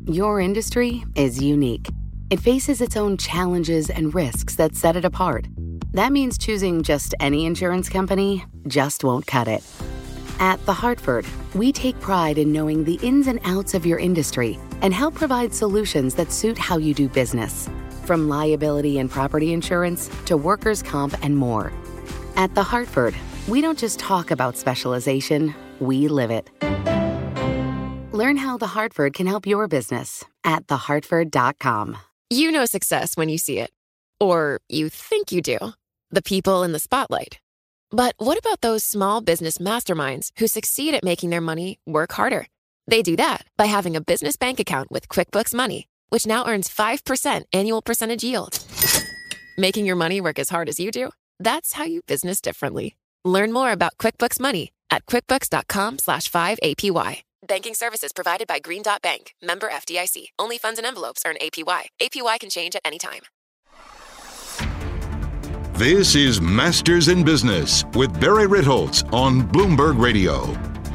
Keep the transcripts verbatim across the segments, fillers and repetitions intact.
Your industry is unique. It faces its own challenges and risks that set it apart. That means choosing just any insurance company just won't cut it. At The Hartford, we take pride in knowing the ins and outs of your industry and help provide solutions that suit how you do business. From liability and property insurance to workers' comp and more. At The Hartford, we don't just talk about specialization, we live it. Learn how The Hartford can help your business at the hartford dot com. You know success when you see it. Or you think you do. The people in the spotlight. But what about those small business masterminds who succeed at making their money work harder? They do that by having a business bank account with QuickBooks Money, which now earns five percent annual percentage yield. Making your money work as hard as you do? That's how you business differently. Learn more about QuickBooks Money at quickbooks.com slash 5APY. Banking services provided by Green Dot Bank. Member F D I C. Only funds and envelopes earn A P Y. A P Y can change at any time. This is Masters in Business with Barry Ritholtz on Bloomberg Radio.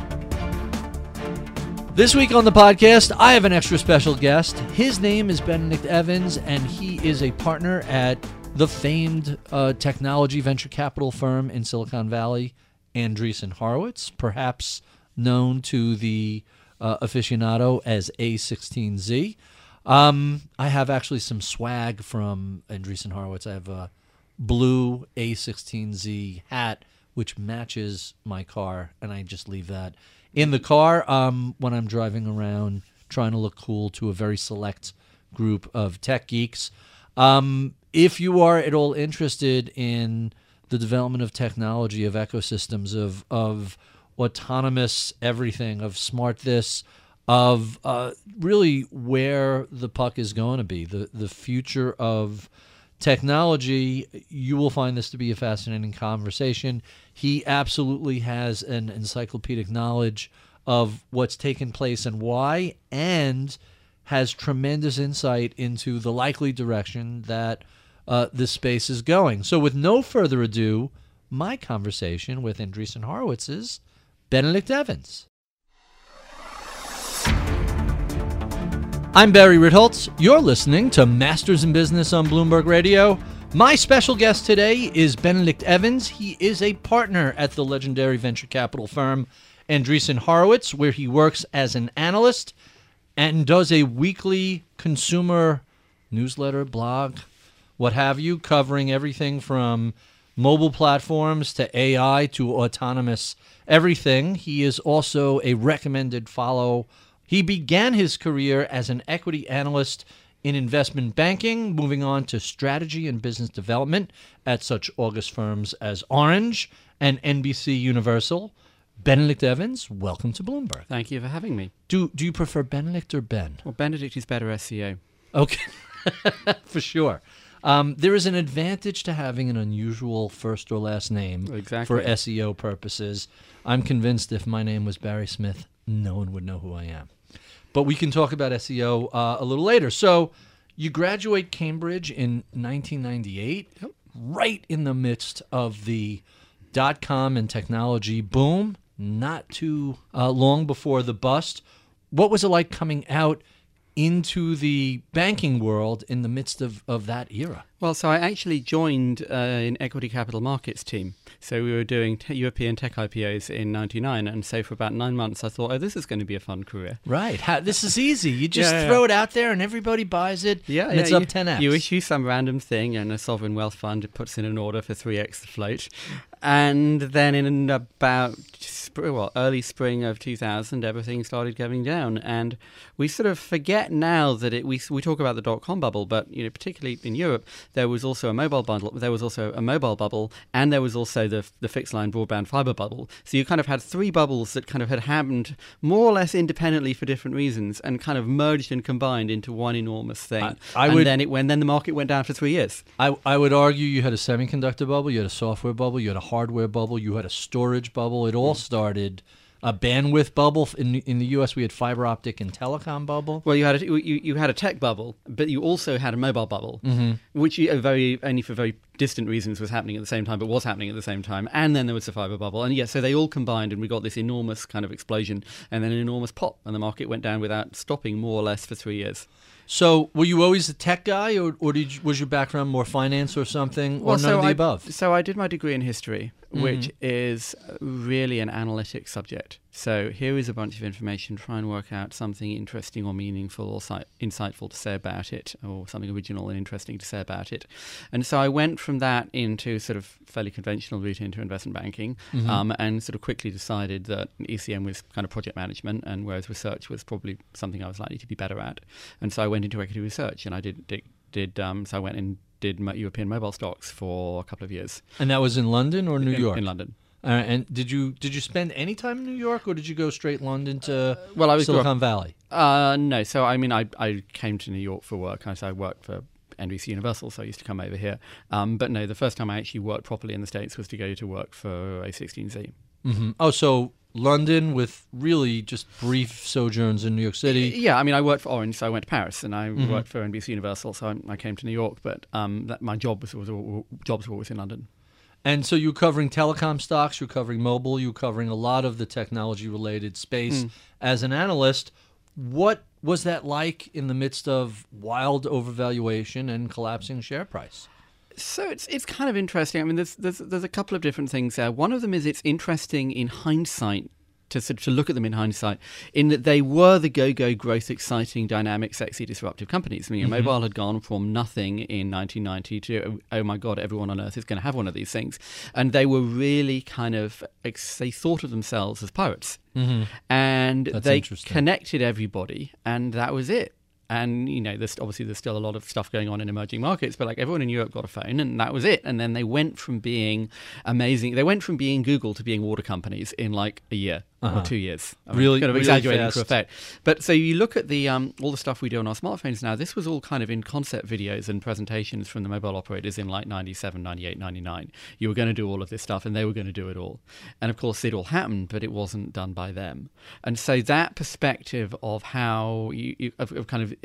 This week on the podcast, I have an extra special guest. His name is Benedict Evans, and he is a partner at the famed uh, technology venture capital firm in Silicon Valley, Andreessen Horowitz, perhaps known to the uh, aficionado as A sixteen Z. Um, I have actually some swag from Andreessen Horowitz. I have a blue A sixteen Z hat, which matches my car, and I just leave that in the car um, when I'm driving around trying to look cool to a very select group of tech geeks. Um, if you are at all interested in the development of technology, of ecosystems, of of autonomous everything, of smart this, of uh, really where the puck is going to be, the, the future of technology, you will find this to be a fascinating conversation. He absolutely has an encyclopedic knowledge of what's taken place and why, and has tremendous insight into the likely direction that uh, this space is going. So with no further ado, my conversation with Andreessen Horowitz is Benedict Evans. I'm Barry Ritholtz. You're listening to Masters in Business on Bloomberg Radio. My special guest today is Benedict Evans. He is a partner at the legendary venture capital firm Andreessen Horowitz, where he works as an analyst and does a weekly consumer newsletter, blog, what have you, covering everything from mobile platforms to A I to autonomous everything. He is also a recommended follow. He began his career as an equity analyst in investment banking, moving on to strategy and business development at such august firms as Orange and N B C Universal. Benedict Evans, welcome to Bloomberg. Thank you for having me. Do do you prefer Benedict or Ben? Well, Benedict is better S E O. Okay, for sure. Um, there is an advantage to having an unusual first or last name exactly. for S E O purposes. I'm convinced if my name was Barry Smith, no one would know who I am. But we can talk about S E O uh, a little later. So you graduate Cambridge in nineteen ninety-eight, yep. right in the midst of the dot-com and technology boom, not too uh, long before the bust. What was it like coming out into the banking world in the midst of, of that era? Well, so I actually joined uh, an equity capital markets team. So we were doing t- European tech I P Os in ninety-nine, and so for about nine months I thought, oh, this is going to be a fun career. Right. How, this is easy. You just yeah, yeah, throw yeah. it out there and everybody buys it, yeah, and yeah, it's you, up ten x. You issue some random thing, and a sovereign wealth fund puts in an order for three x the float. And then in about sp- well, early spring of two thousand, everything started coming down. And we sort of forget now that it, we we talk about the dot-com bubble, but you know, particularly in Europe, there was also a mobile bundle. There was also a mobile bubble, and there was also the the fixed line broadband fiber bubble. So you kind of had three bubbles that kind of had happened more or less independently for different reasons, and kind of merged and combined into one enormous thing. I, I and would, then it when then the market went down for three years. I I would argue you had a semiconductor bubble, you had a software bubble, you had a hardware bubble, you had a storage bubble. It all started a bandwidth bubble. In in the U S, we had fiber optic and telecom bubble. Well, you had a, you you had a tech bubble, but you also had a mobile bubble, mm-hmm. which you, uh, very only for very distant reasons was happening at the same time, but was happening at the same time. And then there was the fiber bubble, and yeah, so they all combined, and we got this enormous kind of explosion, and then an enormous pop, and the market went down without stopping, more or less, for three years. So, were you always a tech guy, or, or did you, was your background more finance or something, or well, none so of the I, above? So I did my degree in history, Mm-hmm. which is really an analytic subject. So here is a bunch of information, try and work out something interesting or meaningful or si- insightful to say about it, or something original and interesting to say about it. And so I went from that into sort of fairly conventional route into investment banking, mm-hmm. um, and sort of quickly decided that E C M was kind of project management, and whereas research was probably something I was likely to be better at. And so I went into equity research, and I did did, did um, so I went and did European mobile stocks for a couple of years. And that was in London or New in, York? In London. Uh, and did you did you spend any time in New York, or did you go straight London to uh, well, I was Silicon Valley? Uh, no, so I mean, I I came to New York for work. I, so I worked for N B C Universal, so I used to come over here. Um, but no, the first time I actually worked properly in the States was to go to work for A sixteen Z. Mm-hmm. Oh, so London with really just brief sojourns in New York City. Yeah, I mean, I worked for Orange, so I went to Paris, and I mm-hmm. worked for N B C Universal, so I, I came to New York. But um, that, my job was, was, was jobs were always in London. And so you're covering telecom stocks, you're covering mobile, you're covering a lot of the technology-related space. Mm. As an analyst, what was that like in the midst of wild overvaluation and collapsing share price? So it's it's kind of interesting. I mean, there's there's there's a couple of different things there. One of them is it's interesting in hindsight to to look at them in hindsight, in that they were the go-go, growth, exciting, dynamic, sexy, disruptive companies. I mean, mm-hmm. mobile had gone from nothing in nineteen ninety to, oh my God, everyone on earth is going to have one of these things. And they were really kind of, they thought of themselves as pirates. Mm-hmm. And That's they connected everybody, and that was it. And, you know, there's obviously there's still a lot of stuff going on in emerging markets, but like everyone in Europe got a phone, and that was it. And then they went from being amazing, they went from being Google to being water companies in like a year uh-huh. or two years. I mean, really, kind of really exaggerating fast. for effect. But so you look at the um, all the stuff we do on our smartphones now, this was all kind of in concept videos and presentations from the mobile operators in like ninety-seven, ninety-eight, ninety-nine. You were going to do all of this stuff, and they were going to do it all. And of course, it all happened, but it wasn't done by them. And so that perspective of how you, you of, of kind of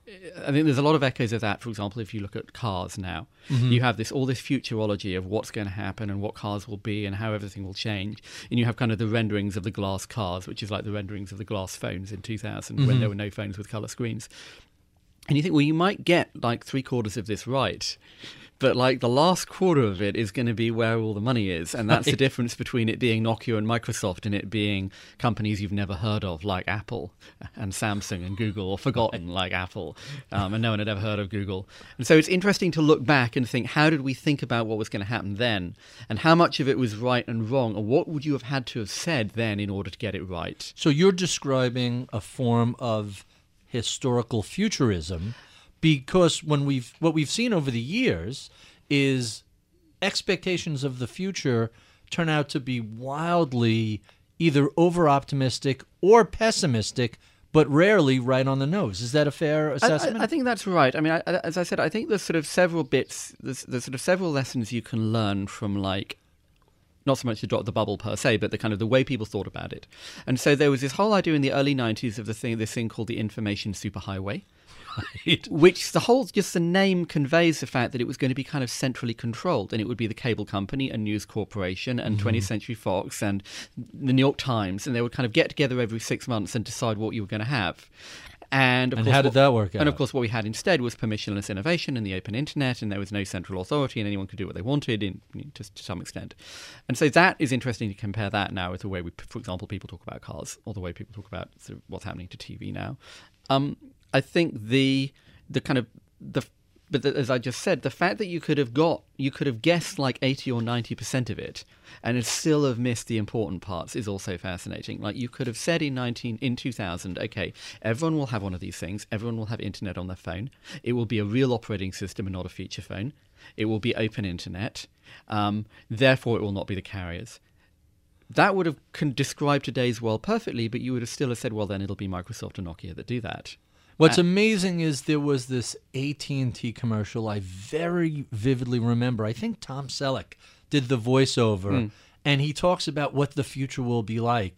I think there's a lot of echoes of that. For example, if you look at cars now, mm-hmm. you have this all this futurology of what's going to happen and what cars will be and how everything will change. And you have kind of the renderings of the glass cars, which is like the renderings of the glass phones in two thousand, mm-hmm. when there were no phones with color screens. And you think, well, you might get like three quarters of this right, but like the last quarter of it is going to be where all the money is. And that's right. The difference between it being Nokia and Microsoft and it being companies you've never heard of like Apple and Samsung and Google, or forgotten like Apple. Um, and no one had ever heard of Google. And so it's interesting to look back and think, how did we think about what was going to happen then? And how much of it was right and wrong? And what would you have had to have said then in order to get it right? So you're describing a form of historical futurism, because when we've what we've seen over the years is expectations of the future turn out to be wildly either over-optimistic or pessimistic, but rarely right on the nose. Is that a fair assessment? I, I, I think that's right. I mean, I, as I said, I think there's sort of several bits, there's, there's sort of several lessons you can learn from, like, not so much the drop the bubble per se, but the kind of the way people thought about it. And so there was this whole idea in the early nineties of the thing, this thing called the information superhighway. Right. Which the whole, just the name conveys the fact that it was going to be kind of centrally controlled, and it would be the cable company and News Corporation and mm-hmm. twentieth Century Fox and the New York Times, and they would kind of get together every six months and decide what you were going to have. And, of and course, how did what, that work out? And of course, what we had instead was permissionless innovation and the open internet, and there was no central authority, and anyone could do what they wanted, in, to, to some extent. And so that is interesting to compare that now with the way we, for example, people talk about cars, or the way people talk about sort of what's happening to T V now. Um, I think the the kind of the but the, as I just said, the fact that you could have got you could have guessed like eighty or ninety percent of it, and it still have missed the important parts is also fascinating. Like you could have said in nineteen in two thousand, okay, everyone will have one of these things. Everyone will have internet on their phone. It will be a real operating system and not a feature phone. It will be open internet. Um, therefore, it will not be the carriers. That would have con- described today's world perfectly, but you would have still have said, well, then it'll be Microsoft and Nokia that do that. What's amazing is there was this A T and T commercial I very vividly remember. I think Tom Selleck did the voiceover, mm. and he talks about what the future will be like.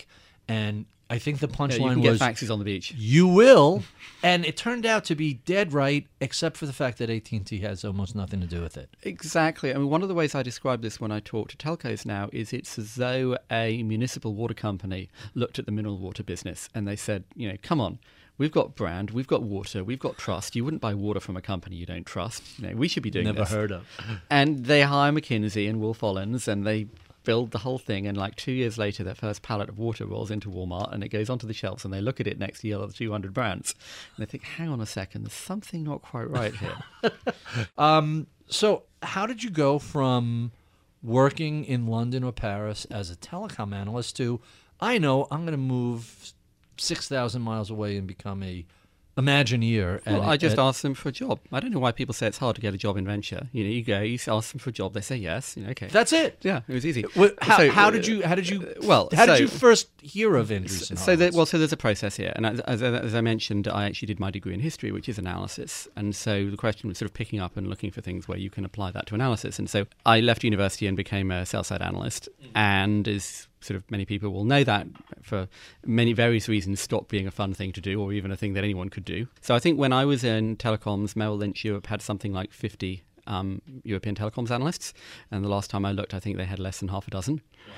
And I think the Yeah, punchline you can get was, faxes on the beach. you will. And it turned out to be dead right, except for the fact that A T and T has almost nothing to do with it. Exactly. I mean, one of the ways I describe this when I talk to telcos now is it's as though a municipal water company looked at the mineral water business and they said, you know, come on, we've got brand, we've got water, we've got trust. You wouldn't buy water from a company you don't trust. You know, we should be doing Never this. heard of. And they hire McKinsey and Wolf Ollens and they build the whole thing, and like two years later their first pallet of water rolls into Walmart and it goes onto the shelves and they look at it next to the other two hundred brands and they think, hang on a second, there's something not quite right here. um, so how did you go from working in London or Paris as a telecom analyst to, I know I'm going to move six thousand miles away and become a Imagineer? Well, at, I just at, asked them for a job. I don't know why people say it's hard to get a job in venture. You know, you go, you ask them for a job, they say yes. You know, okay, That's it. yeah, it was easy. Wh- How, So, how uh, did you? How did you? well, how so- did you first hear of Andreessen So, that, Horowitz? well, so there's a process here, and as, as, as I mentioned, I actually did my degree in history, which is analysis, and so the question was sort of picking up and looking for things where you can apply that to analysis. And so I left university and became a sell-side analyst, and as sort of many people will know, that for many various reasons stopped being a fun thing to do, or even a thing that anyone could do. So I think when I was in telecoms, Merrill Lynch Europe had something like fifty um, European telecoms analysts, and the last time I looked, I think they had less than half a dozen. Wow.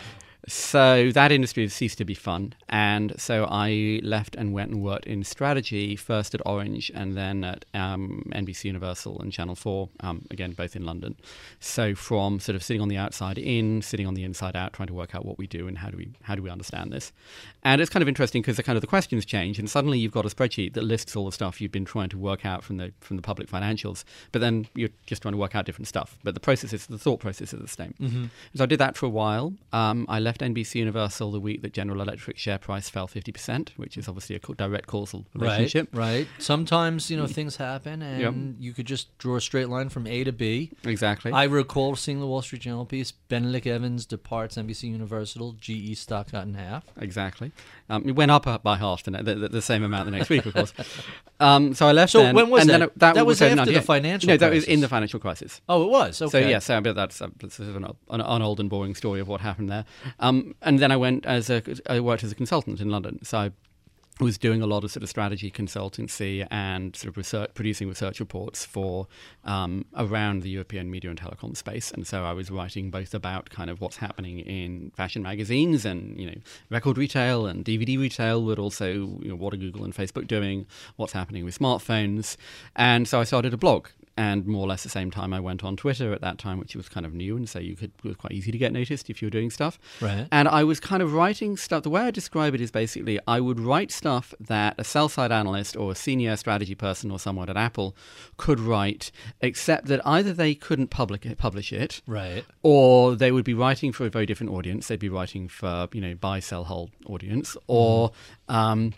So that industry has ceased to be fun, and so I left and went and worked in strategy, first at Orange and then at um, N B C Universal and Channel four, um, again, both in London. So from sort of sitting on the outside in, sitting on the inside out, trying to work out what we do and how do we how do we understand this. And it's kind of interesting because the kind of the questions change, and suddenly you've got a spreadsheet that lists all the stuff you've been trying to work out from the from the public financials, but then you're just trying to work out different stuff. But the process is, the thought process is the same. Mm-hmm. So I did that for a while. Um, I left N B C Universal the week that General Electric share price fell fifty percent, which is obviously a co- direct causal relationship. Right, right. Sometimes, you know, things happen and Yep. you could just draw a straight line from A to B. Exactly. I recall seeing the Wall Street Journal piece, Benedict Evans departs N B C Universal, G E stock cut in half. Exactly. Um, it went up uh, by half the, the, the, the same amount the next week, of course. Um, so I left So then, when was and that? Then it- That that was in after the ninety-eight. financial No, that was crisis. in the financial crisis. Oh, it was? Okay. So yeah, so but that's, a, that's sort of an, an, an old and boring story of what happened there. Um, and then I went as a, I worked as a consultant in London. So I was doing a lot of sort of strategy consultancy and sort of research, producing research reports for um, around the European media and telecom space. And so I was writing both about kind of what's happening in fashion magazines and, you know, record retail and D V D retail, but also, you know, what are Google and Facebook doing, what's happening with smartphones. And so I started a blog. And more or less the same time I went on Twitter at that time, which was kind of new, and so you could it was quite easy to get noticed if you were doing stuff. Right. And I was kind of writing stuff. The way I describe it is basically I would write stuff that a sell-side analyst or a senior strategy person or someone at Apple could write, except that either they couldn't public it, publish it, Right. or they would be writing for a very different audience. They'd be writing for, you know, buy, sell, hold audience, or mm. um,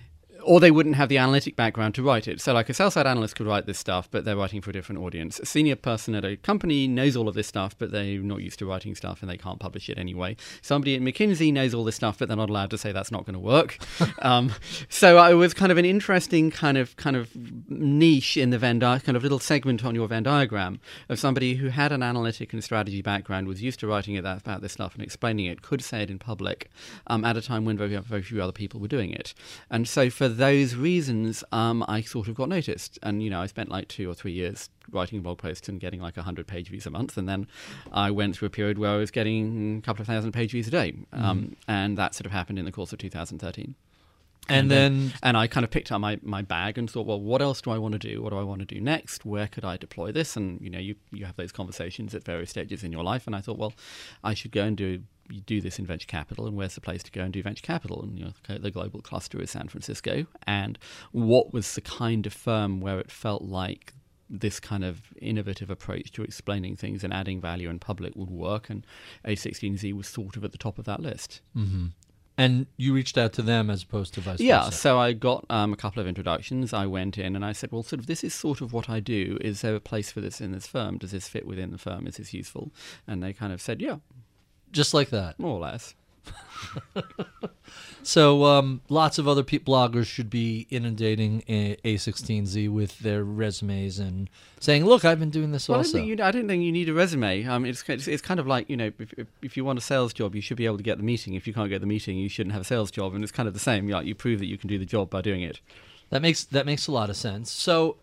or they wouldn't have the analytic background to write it. So like a sell-side analyst could write this stuff, but they're writing for a different audience. A senior person at a company knows all of this stuff, but they're not used to writing stuff and they can't publish it anyway. Somebody at McKinsey knows all this stuff, but they're not allowed to say that's not going to work. um, so I was kind of an interesting kind of kind of niche in the Venn diagram, kind of little segment on your Venn diagram of somebody who had an analytic and strategy background, was used to writing it about this stuff and explaining it, could say it in public um, at a time when very, very few other people were doing it. And so for those reasons, um, I sort of got noticed. And, you know, I spent like two or three years writing blog posts and getting like one hundred page views a month. And then I went through a period where I was getting a couple of thousand page views a day. Um, mm. And that sort of happened in the course of two thousand thirteen. And, and then, then... And I kind of picked up my, my bag and thought, well, what else do I want to do? What do I want to do next? Where could I deploy this? And, you know, you, you have those conversations at various stages in your life. And I thought, well, I should go and do you do this in venture capital, and where's the place to go and do venture capital? And, you know, the global cluster is San Francisco. And what was the kind of firm where it felt like this kind of innovative approach to explaining things and adding value in public would work? And A sixteen Z was sort of at the top of that list. Mm-hmm. And you reached out to them as opposed to vice versa? Yeah, so I got um, a couple of introductions. I went in and I said, well, sort of, this is sort of what I do. Is there a place for this in this firm? Does this fit within the firm? Is this useful? And they kind of said, yeah. Just like that? More or less. So um, lots of other pe- bloggers should be inundating A- A16Z with their resumes and saying, "Look, I've been doing this Well, I also." don't, think you, I don't think you need a resume. Um, it's, it's it's kind of like, you know, if, if if you want a sales job, you should be able to get the meeting. If you can't get the meeting, you shouldn't have a sales job. And it's kind of the same. Like, you prove that you can do the job by doing it. That makes that makes a lot of sense. So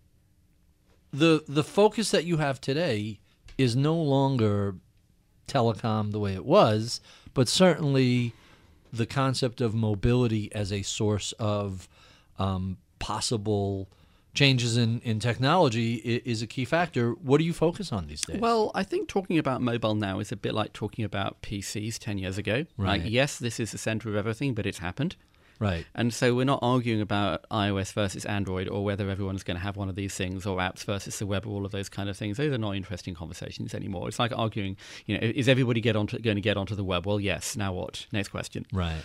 the the focus that you have today is no longer telecom the way it was, but certainly the concept of mobility as a source of um, possible changes in, in technology is, is a key factor. What do you focus on these days? Well, I think talking about mobile now is a bit like talking about P Cs ten years ago. Right. Like, yes, this is the center of everything, but it's happened. Right. And so we're not arguing about iOS versus Android or whether everyone's going to have one of these things or apps versus the web or all of those kind of things. Those are not interesting conversations anymore. It's like arguing, you know, is everybody get onto, going to get onto the web? Well, yes. Now what? Next question. Right.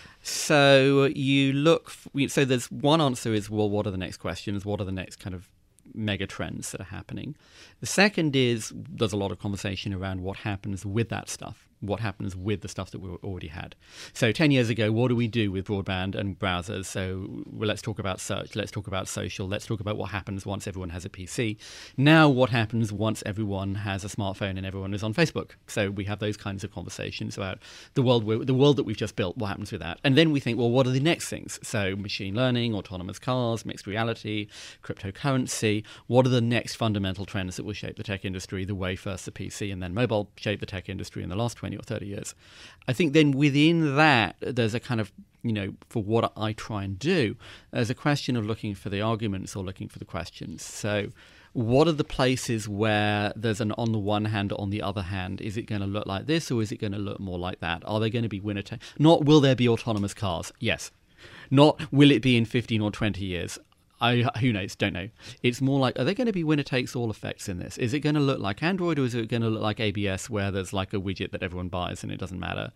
So you look, f- so there's one answer is, well, what are the next questions? What are the next kind of mega trends that are happening? The second is, there's a lot of conversation around what happens with that stuff. What happens with the stuff that we already had. So ten years ago, what do we do with broadband and browsers? So well, let's talk about search, let's talk about social, let's talk about what happens once everyone has a P C. Now what happens once everyone has a smartphone and everyone is on Facebook? So we have those kinds of conversations about the world we the world that we've just built, what happens with that? And then we think, well, what are the next things? So machine learning, autonomous cars, mixed reality, cryptocurrency. What are the next fundamental trends that will shape the tech industry the way first the P C and then mobile shaped the tech industry in the last twenty or thirty years. I think then within that, there's a kind of, you know, for what I try and do, there's a question of looking for the arguments or looking for the questions. So what are the places where there's an on the one hand, on the other hand? Is it going to look like this or is it going to look more like that? Are there going to be winner take? Not will there be autonomous cars? Yes. Not will it be in fifteen or twenty years? I, who knows? Don't know. It's more like, are there going to be winner-takes-all effects in this? Is it going to look like Android or is it going to look like A B S where there's like a widget that everyone buys and it doesn't matter?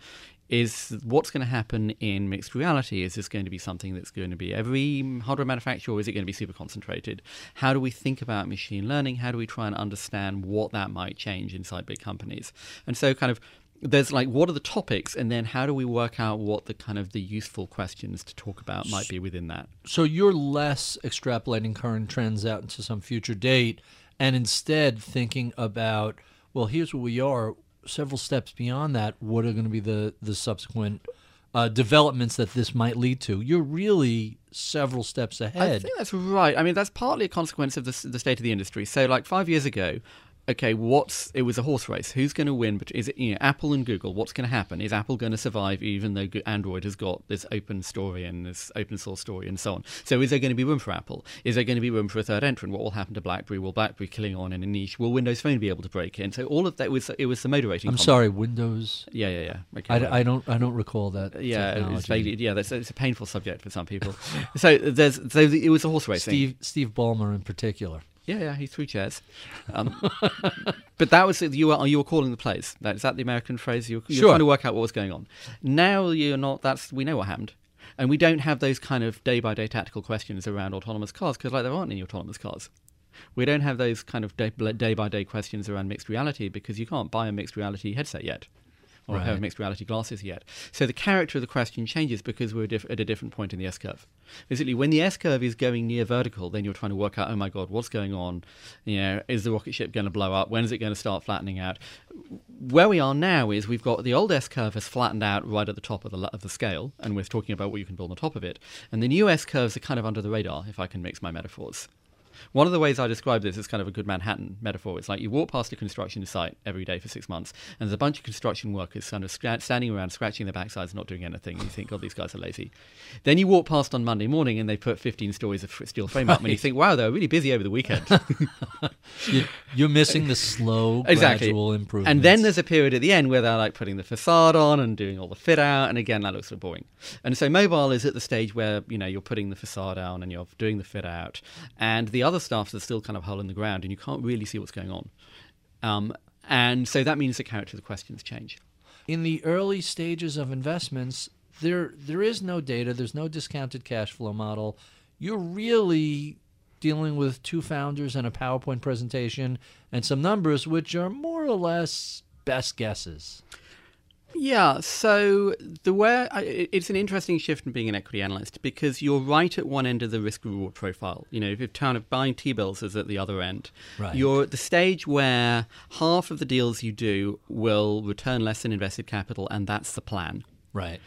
Is what's going to happen in mixed reality? Is this going to be something that's going to be every hardware manufacturer or is it going to be super concentrated? How do we think about machine learning? How do we try and understand what that might change inside big companies? And so kind of there's like, what are the topics, and then how do we work out what the kind of the useful questions to talk about might be within that? So you're less extrapolating current trends out into some future date and instead thinking about, well, here's where we are, several steps beyond that, what are going to be the, the subsequent uh, developments that this might lead to? You're really several steps ahead. I think that's right. I mean, that's partly a consequence of the, the state of the industry. So like five years ago, okay, what's it was a horse race. Who's going to win? But is it, you know, Apple and Google? What's going to happen? Is Apple going to survive even though Android has got this open story and this open source story and so on? So is there going to be room for Apple? Is there going to be room for a third entrant? What will happen to BlackBerry? Will BlackBerry killing on in a niche? Will Windows Phone be able to break in? So all of that was it was the moderating. I'm comment. sorry, Windows. Yeah, yeah, yeah. Okay, I, well. I don't I don't recall that. Yeah, technology. it's vaguely, yeah. That's it's a painful subject for some people. so there's so it was a horse racing. Steve Steve Ballmer in particular. Yeah, yeah, he threw chairs. Um, but that was you were you were calling the plays. That is that the American phrase? You were, you were Sure. trying to work out what was going on. Now you're not. That's we know what happened, and we don't have those kind of day by day tactical questions around autonomous cars because like there aren't any autonomous cars. We don't have those kind of day by day questions around mixed reality because you can't buy a mixed reality headset yet. Or Right. have mixed reality glasses yet. So the character of the question changes because we're diff- at a different point in the S-curve. Basically, when the S-curve is going near vertical, then you're trying to work out, oh my God, what's going on? You know, is the rocket ship going to blow up? When is it going to start flattening out? Where we are now is we've got the old S-curve has flattened out right at the top of the of the scale, and we're talking about what you can build on top of it. And the new S-curves are kind of under the radar, if I can mix my metaphors. One of the ways I describe this is kind of a good Manhattan metaphor. It's like you walk past a construction site every day for six months, and there's a bunch of construction workers kind of sc- standing around, scratching their backsides, not doing anything. You think, oh, these guys are lazy. Then you walk past on Monday morning, and they put fifteen stories of steel frame up, and you think, wow, they were really busy over the weekend. You, you're missing the slow, exactly. gradual improvements. And then there's a period at the end where they're like putting the facade on and doing all the fit out, and again, that looks sort of boring. And so mobile is at the stage where, you know, you're putting the facade down and you're doing the fit out, and the other stuff is still kind of hole in the ground, and you can't really see what's going on. Um, and so that means the character of the questions change. In the early stages of investments, there there is no data, there's no discounted cash flow model. You're really dealing with two founders and a PowerPoint presentation and some numbers which are more or less best guesses. Yeah, so the way I, it's an interesting shift in being an equity analyst because you're right at one end of the risk reward profile. You know, if you're kind of buying T-bills is at the other end. Right. You're at the stage where half of the deals you do will return less than invested capital, and that's the plan. Right.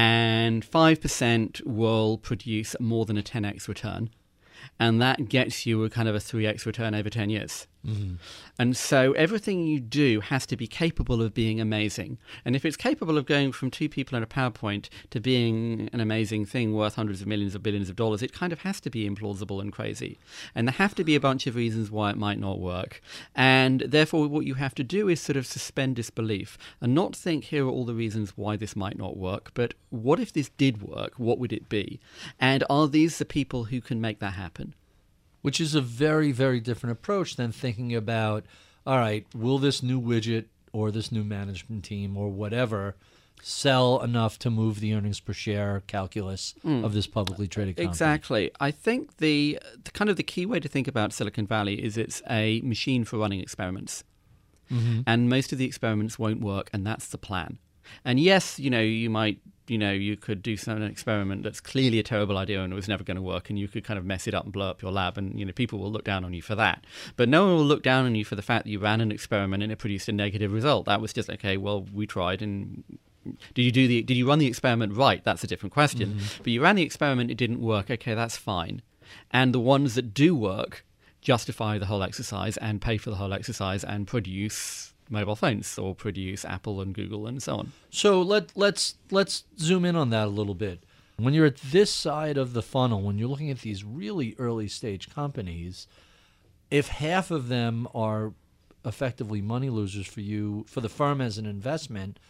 And five percent will produce more than a ten x return. And that gets you a kind of a three x return over ten years. Mm-hmm. And so everything you do has to be capable of being amazing. And if it's capable of going from two people in a PowerPoint to being an amazing thing worth hundreds of millions or billions of dollars, it kind of has to be implausible and crazy. And there have to be a bunch of reasons why it might not work. And therefore, what you have to do is sort of suspend disbelief and not think, here are all the reasons why this might not work, but what if this did work? What would it be? And are these the people who can make that happen? Which is a very, very different approach than thinking about, all right, will this new widget or this new management team or whatever sell enough to move the earnings per share calculus mm. of this publicly traded company? Exactly. I think the, the kind of the key way to think about Silicon Valley is it's a machine for running experiments. Mm-hmm. And most of the experiments won't work, and that's the plan. And yes, you know, you might, you know, you could do some experiment that's clearly a terrible idea and it was never going to work, and you could kind of mess it up and blow up your lab, and, you know, people will look down on you for that. But no one will look down on you for the fact that you ran an experiment and it produced a negative result. That was just, okay, well, we tried, and did you do the, did you run the experiment right? That's a different question. Mm-hmm. But you ran the experiment, it didn't work. Okay, that's fine. And the ones that do work justify the whole exercise and pay for the whole exercise and produce mobile phones or produce Apple and Google and so on. So let, let's let's zoom in on that a little bit. When you're at this side of the funnel, when you're looking at these really early stage companies, if half of them are effectively money losers for you, for the firm as an investment,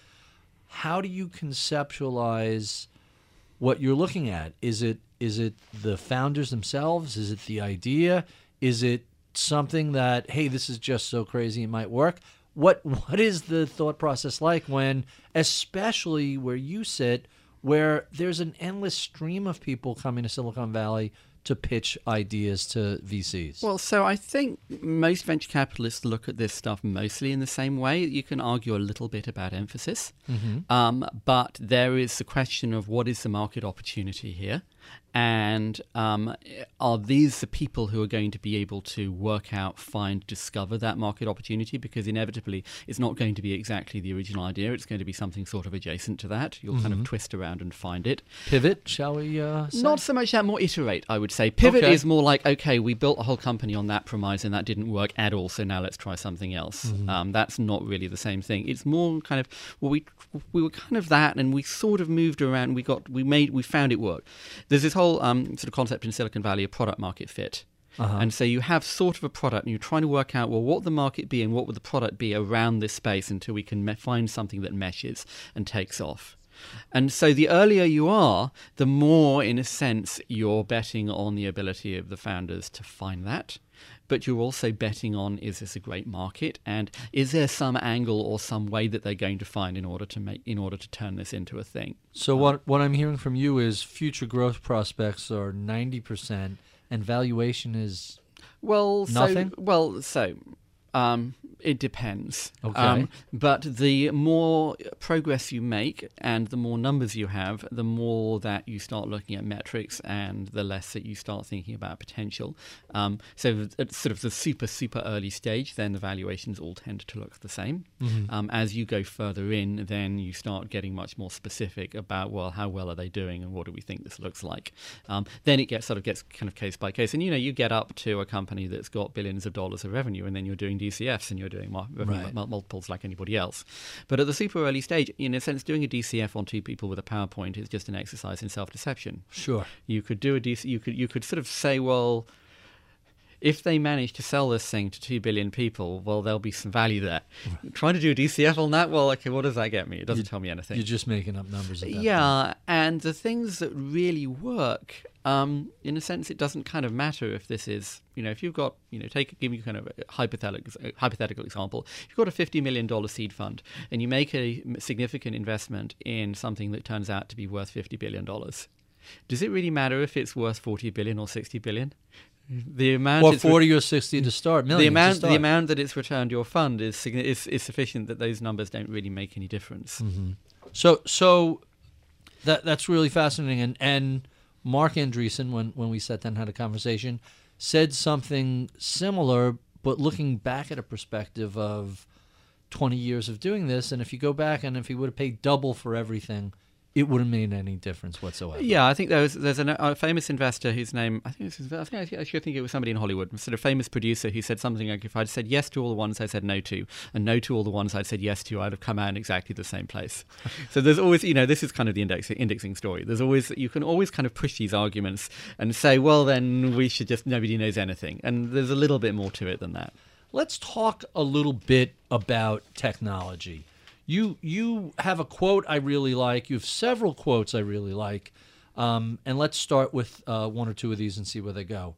how do you conceptualize what you're looking at? Is it is it the founders themselves? Is it the idea? Is it something that, hey, this is just so crazy it might work? What what is the thought process like when, especially where you sit, where there's an endless stream of people coming to Silicon Valley to pitch ideas to V Cs? Well, so I think most venture capitalists look at this stuff mostly in the same way. You can argue a little bit about emphasis, mm-hmm. um, but there is the question of what is the market opportunity here? And um, are these the people who are going to be able to work out, find, discover that market opportunity? Because inevitably, it's not going to be exactly the original idea. It's going to be something sort of adjacent to that. You'll mm-hmm. kind of twist around and find it. Pivot, shall we uh, say? Not so much that, more iterate, I would say. Pivot okay. is more like, okay, we built a whole company on that premise and that didn't work at all, so now let's try something else. Mm-hmm. Um, that's not really the same thing. It's more kind of, well, we we were kind of that, and we sort of moved around. We got, we made, we found it work. There's this whole um, sort of concept in Silicon Valley of product market fit. Uh-huh. And so you have sort of a product and you're trying to work out, well, what would the market be and what would the product be around this space until we can me- find something that meshes and takes off. And so the earlier you are, the more, in a sense, you're betting on the ability of the founders to find that. But you're also betting on, is this a great market? And is there some angle or some way that they're going to find in order to make, in order to turn this into a thing? So what what I'm hearing from you is future growth prospects are ninety percent and valuation is well, nothing? So, well, so um, it depends. Okay. Um, but the more progress you make and the more numbers you have, the more that you start looking at metrics and the less that you start thinking about potential. Um, so at sort of the super, super early stage, then the valuations all tend to look the same. Mm-hmm. Um, as you go further in, then you start getting much more specific about, well, how well are they doing and what do we think this looks like? Um, then it gets sort of gets kind of case by case. And, you know, you get up to a company that's got billions of dollars of revenue and then you're doing D C Fs and you're doing right. multiples like anybody else. But at the super early stage, in a sense, doing a D C F on two people with a PowerPoint is just an exercise in self-deception. Sure. You could do a D C, you could you could sort of say, well, if they manage to sell this thing to two billion people, well, there'll be some value there. Right. Trying to do a D C F on that, well, okay, what does that get me? It doesn't you, tell me anything. You're just making up numbers at that Yeah, point. And the things that really work, um, in a sense, it doesn't kind of matter if this is, you know, if you've got, you know, take, give me kind of a hypothetical, hypothetical example. If you've got a fifty million dollars seed fund and you make a significant investment in something that turns out to be worth fifty billion dollars, does it really matter if it's worth forty billion dollars or sixty billion dollars? The amount well, forty or sixty to start. The amount, the amount that it's returned your fund is, is is sufficient that those numbers don't really make any difference. Mm-hmm. So so that that's really fascinating. And, and Mark Andreessen, when, when we sat down and had a conversation, said something similar, but looking back at a perspective of twenty years of doing this. And if you go back and if he would have paid double for everything, it wouldn't made any difference whatsoever. Yeah, I think there's there's an, a famous investor whose name I think it was, I think I actually think it was somebody in Hollywood, a sort of famous producer who said something like, if I'd said yes to all the ones I said no to, and no to all the ones I'd said yes to, I'd have come out in exactly the same place. So there's always, you know, this is kind of the index, indexing story. There's always, you can always kind of push these arguments and say, well, then we should just, nobody knows anything. And there's a little bit more to it than that. Let's talk a little bit about technology. You you have a quote I really like. You have several quotes I really like. Um, and let's start with uh, one or two of these and see where they go.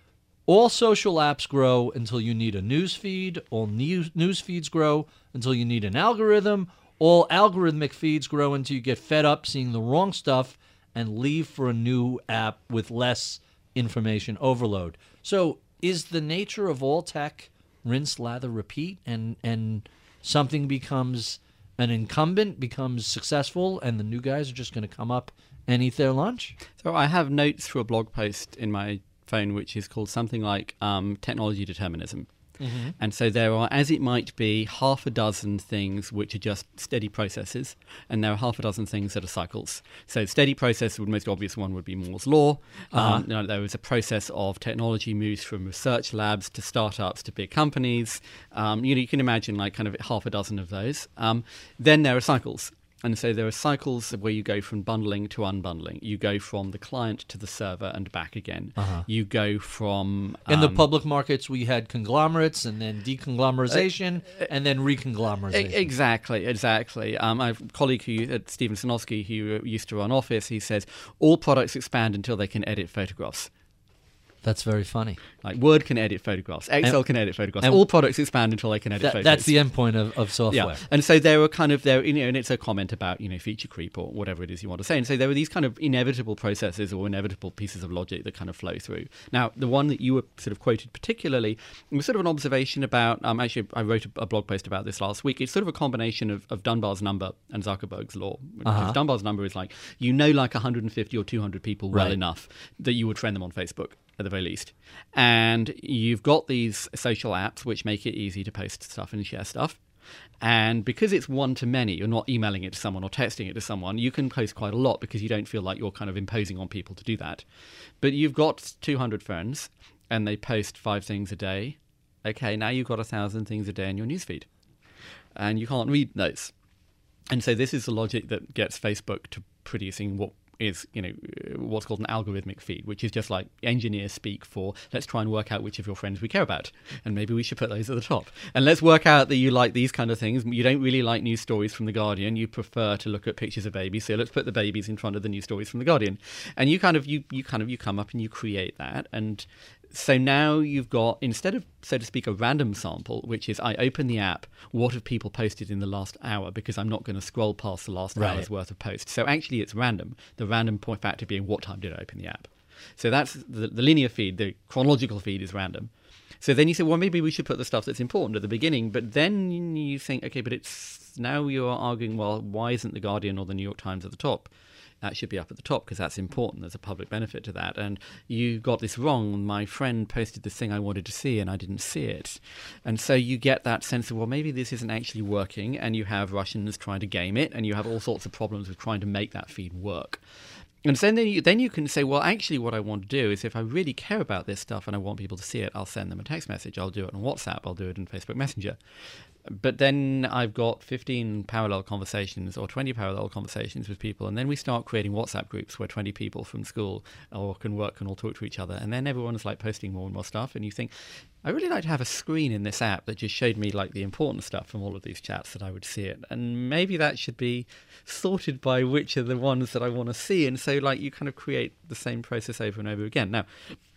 All social apps grow until you need a news feed. All news, news feeds grow until you need an algorithm. All algorithmic feeds grow until you get fed up seeing the wrong stuff and leave for a new app with less information overload. So is the nature of all tech rinse, lather, repeat, and and something becomes an incumbent, becomes successful, and the new guys are just going to come up and eat their lunch? So I have notes for a blog post in my phone which is called something like um, Technology Determinism. Mm-hmm. And so there are, as it might be, half a dozen things which are just steady processes, and there are half a dozen things that are cycles. So steady process, the most obvious one would be Moore's Law. Uh-huh. Um, you know, there is a process of technology moves from research labs to startups to big companies. Um, you know, you can imagine like kind of half a dozen of those. Um, then there are cycles. And so there are cycles where you go from bundling to unbundling. You go from the client to the server and back again. Uh-huh. You go from... Um, In the public markets, we had conglomerates and then deconglomerization uh, and then reconglomerization. Exactly, exactly. Um, I have a colleague who, at Stephen Sinofsky, who used to run Office, he says, all products expand until they can edit photographs. That's very funny. Like Word can edit photographs, Excel and, can edit photographs. All products expand until they can edit that, photos. That's the endpoint of, of software. Yeah, and so there are kind of there, you know, and it's a comment about you know feature creep or whatever it is you want to say. And so there are these kind of inevitable processes or inevitable pieces of logic that kind of flow through. Now, the one that you were sort of quoted particularly was sort of an observation about. Um, actually, I wrote a, a blog post about this last week. It's sort of a combination of, of Dunbar's number and Zuckerberg's law. Uh-huh. Dunbar's number is like you know, like one hundred fifty or two hundred people well right. enough that you would friend them on Facebook, at the very least. And you've got these social apps which make it easy to post stuff and share stuff. And because it's one-to-many, you're not emailing it to someone or texting it to someone, you can post quite a lot because you don't feel like you're kind of imposing on people to do that. But you've got two hundred friends and they post five things a day. Okay, now you've got one thousand things a day in your newsfeed. And you can't read those. And so this is the logic that gets Facebook to producing what is, you know, what's called an algorithmic feed, which is just like engineers speak for, let's try and work out which of your friends we care about. And maybe we should put those at the top. And let's work out that you like these kind of things. You don't really like news stories from The Guardian. You prefer to look at pictures of babies. So let's put the babies in front of the news stories from The Guardian. And you kind of, you, you kind of, you come up and you create that. And so now you've got, instead of, so to speak, a random sample, which is I open the app, what have people posted in the last hour, because I'm not going to scroll past the last right. hour's worth of posts. So actually it's random. The random point factor being what time did I open the app. So that's the, the linear feed, the chronological feed is random. So then you say, well, maybe we should put the stuff that's important at the beginning. But then you think, okay, but it's now you're arguing, well, why isn't The Guardian or The New York Times at the top? That should be up at the top because that's important. There's a public benefit to that. And you got this wrong. My friend posted this thing I wanted to see and I didn't see it. And so you get that sense of, well, maybe this isn't actually working. And you have Russians trying to game it. And you have all sorts of problems with trying to make that feed work. And so then you, then you can say, well, actually what I want to do is if I really care about this stuff and I want people to see it, I'll send them a text message. I'll do it on WhatsApp. I'll do it in Facebook Messenger. But then I've got fifteen parallel conversations or twenty parallel conversations with people, and then we start creating WhatsApp groups where twenty people from school or can work can all talk to each other, and then everyone's like posting more and more stuff, and you think, I really like to have a screen in this app that just showed me like the important stuff from all of these chats that I would see it, and maybe that should be sorted by which are the ones that I want to see, and so like you kind of create the same process over and over again. Now,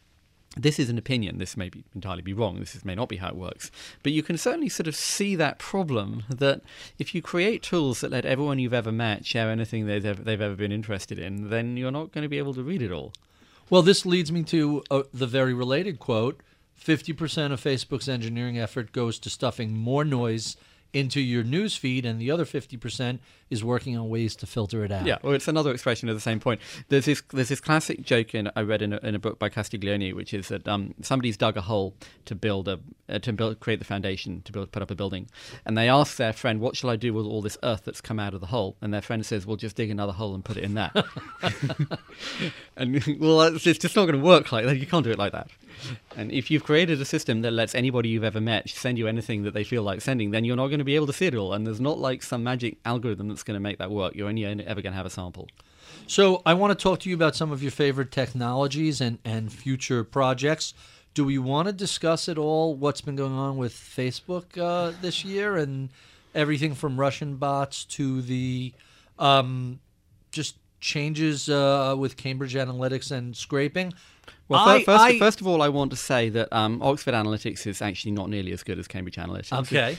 this is an opinion. This may be entirely be wrong. This is, may not be how it works. But you can certainly sort of see that problem that if you create tools that let everyone you've ever met share anything they've ever, they've ever been interested in, then you're not going to be able to read it all. Well, this leads me to uh, the very related quote. fifty percent of Facebook's engineering effort goes to stuffing more noise into your news feed, and the other fifty percent is working on ways to filter it out. Yeah, well, it's another expression of the same point. There's this there's this classic joke in I read in a, in a book by Castiglione, which is that um, somebody's dug a hole to build a uh, to build create the foundation to build put up a building, and they ask their friend, "What shall I do with all this earth that's come out of the hole?" And their friend says, "Well, just dig another hole and put it in that." And well, it's just not going to work like that. You can't do it like that. And if you've created a system that lets anybody you've ever met send you anything that they feel like sending, then you're not going to be able to see it all. And there's not like some magic algorithm that's going to make that work. You're only ever going to have a sample. So I want to talk to you about some of your favorite technologies and, and future projects. Do we want to discuss at all what's been going on with Facebook uh, this year and everything from Russian bots to the um, just changes uh, with Cambridge Analytics and scraping? Well, I, first, I, first of all, I want to say that um, Oxford Analytics is actually not nearly as good as Cambridge Analytics. Okay.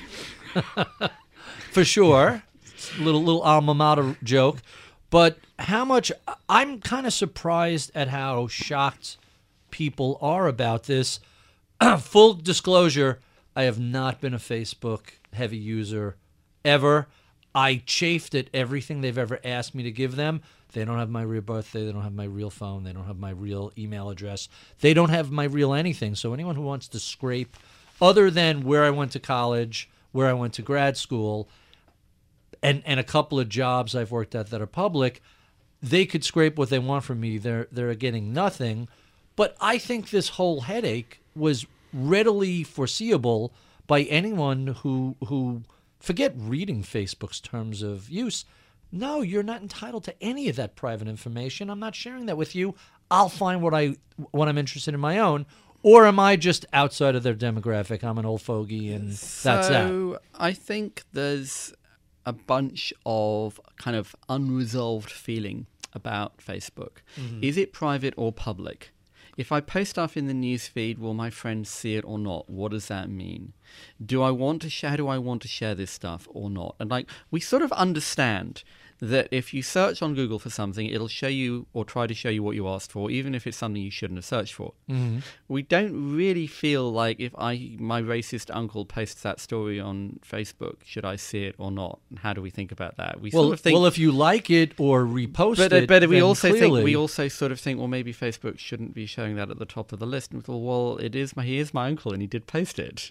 For sure. Little little alma mater joke. But how much – I'm kind of surprised at how shocked people are about this. Full disclosure, I have not been a Facebook-heavy user ever. I chafed at everything they've ever asked me to give them. They don't have my real birthday. They don't have my real phone. They don't have my real email address. They don't have my real anything. So anyone who wants to scrape, other than where I went to college, where I went to grad school, and, and a couple of jobs I've worked at that are public, they could scrape what they want from me. They're, they're getting nothing. But I think this whole headache was readily foreseeable by anyone who who forget reading Facebook's terms of use. No, you're not entitled to any of that private information. I'm not sharing that with you. I'll find what I what I'm interested in my own. Or am I just outside of their demographic? I'm an old fogey and that's that. So I think there's a bunch of kind of unresolved feeling about Facebook. Mm-hmm. Is it private or public? If I post stuff in the newsfeed, will my friends see it or not? What does that mean? Do I want to share? Do I want to share this stuff or not? And like, we sort of understand that if you search on Google for something, it'll show you or try to show you what you asked for, even if it's something you shouldn't have searched for. Mm-hmm. We don't really feel like if I my racist uncle posts that story on Facebook, should I see it or not? And how do we think about that? We well, sort of think, well, if you like it or repost but, it, but we then also clearly... think we also sort of think, well, maybe Facebook shouldn't be showing that at the top of the list. And we thought, well, it is my he is my uncle, and he did post it.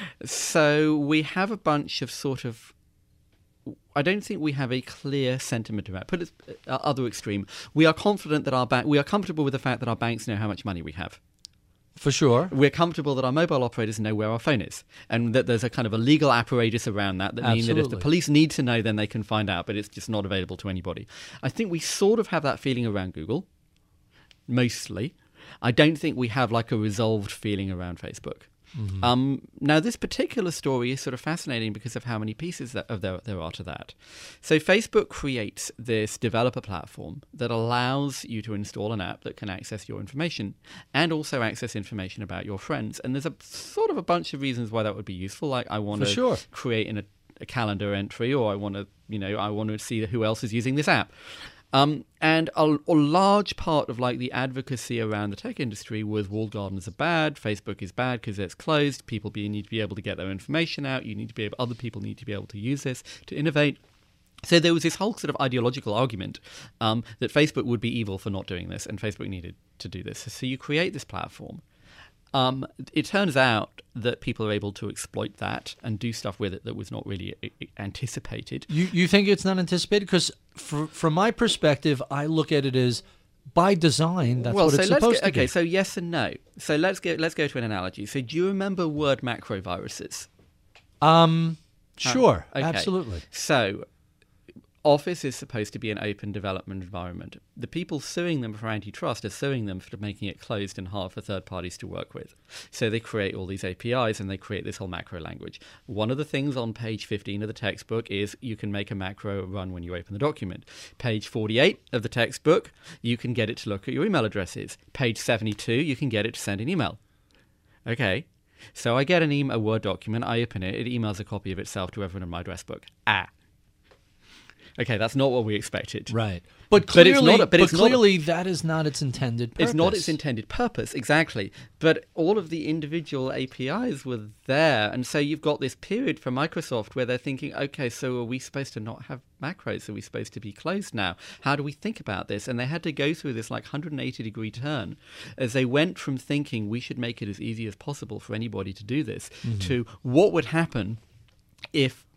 So we have a bunch of sort of. I don't think we have a clear sentiment about it. Put it uh, other extreme. We are confident that our bank. We are comfortable with the fact that our banks know how much money we have. For sure. We're comfortable that our mobile operators know where our phone is, and that there's a kind of a legal apparatus around that that means that if the police need to know, then they can find out, but it's just not available to anybody. I think we sort of have that feeling around Google, mostly. I don't think we have like a resolved feeling around Facebook. Mm-hmm. Um, now, this particular story is sort of fascinating because of how many pieces that, of there, there are to that. So Facebook creates this developer platform that allows you to install an app that can access your information and also access information about your friends. And there's a sort of a bunch of reasons why that would be useful. Like I want to sure. create in a, a calendar entry, or I want to, you know, I want to see who else is using this app. Um, and a, a large part of like the advocacy around the tech industry was walled gardens are bad, Facebook is bad because it's closed, people be, need to be able to get their information out, you need to be able, other people need to be able to use this to innovate. So there was this whole sort of ideological argument um, that Facebook would be evil for not doing this, and Facebook needed to do this. So you create this platform. Um, it turns out that people are able to exploit that and do stuff with it that was not really anticipated. You you think it's not anticipated? Because from my perspective, I look at it as by design. That's well, what so it's let's supposed get, to be. Okay, so yes and no. So let's get let's go to an analogy. So do you remember word macroviruses? Um, sure, oh, okay. Absolutely. So Office is supposed to be an open development environment. The people suing them for antitrust are suing them for making it closed and hard for third parties to work with. So they create all these A P Is and they create this whole macro language. One of the things on page fifteen of the textbook is you can make a macro run when you open the document. Page forty-eight of the textbook, you can get it to look at your email addresses. Page seventy-two, you can get it to send an email. Okay. So I get an email, a Word document, I open it, it emails a copy of itself to everyone in my address book. Ah. Okay, that's not what we expected. Right. But But it's clearly, not a- but but it's not a- clearly that is not its intended purpose. It's not its intended purpose, exactly. But all of the individual A P Is were there. And so you've got this period for Microsoft where they're thinking, okay, so are we supposed to not have macros? Are we supposed to be closed now? How do we think about this? And they had to go through this like one hundred eighty degree turn as they went from thinking we should make it as easy as possible for anybody to do this mm-hmm. to what would happen if,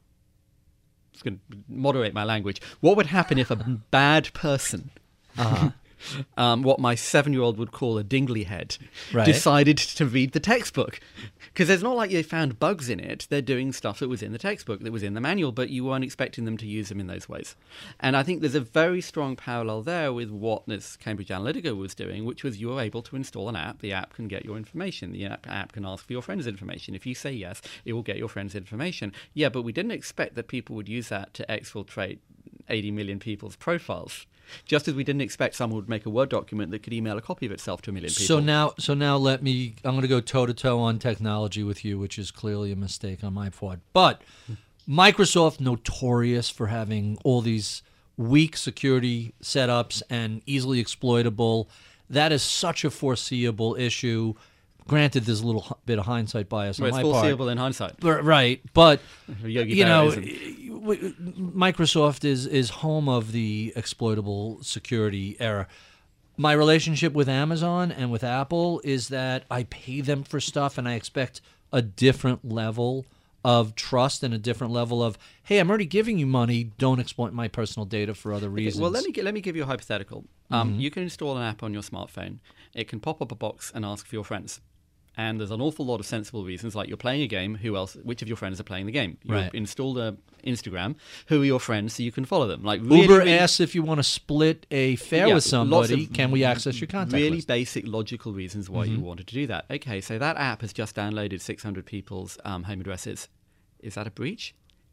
I'm going to moderate my language, what would happen if a bad person, uh-huh. um, what my seven-year-old would call a dingly head, right. decided to read the textbook? Because it's not like they found bugs in it. They're doing stuff that was in the textbook, that was in the manual, but you weren't expecting them to use them in those ways. And I think there's a very strong parallel there with what this Cambridge Analytica was doing, which was you were able to install an app. The app can get your information. The app, app can ask for your friend's information. If you say yes, it will get your friend's information. Yeah, but we didn't expect that people would use that to exfiltrate eighty million people's profiles. Just as we didn't expect someone would make a Word document that could email a copy of itself to a million people. So now, so now let me, I'm going to go toe-to-toe on technology with you, which is clearly a mistake on my part. But Microsoft, notorious for having all these weak security setups and easily exploitable. That is such a foreseeable issue. Granted, there's a little bit of hindsight bias well, on my part. It's foreseeable in hindsight. Right, but, Yogi you know, isn't. Microsoft is, is home of the exploitable security era. My relationship with Amazon and with Apple is that I pay them for stuff and I expect a different level of trust and a different level of, hey, I'm already giving you money, don't exploit my personal data for other reasons. Okay, well, let me let me give you a hypothetical. Um, mm-hmm. You can install an app on your smartphone. It can pop up a box and ask for your friends. And there's an awful lot of sensible reasons, like you're playing a game, who else, which of your friends are playing the game? You right. installed a Instagram, who are your friends so you can follow them? Like really, Uber really, asks if you want to split a fare yeah, with somebody, of can we access your contact really list? basic logical reasons why mm-hmm. you wanted to do that. Okay, so that app has just downloaded six hundred people's um, home addresses. Is that a breach?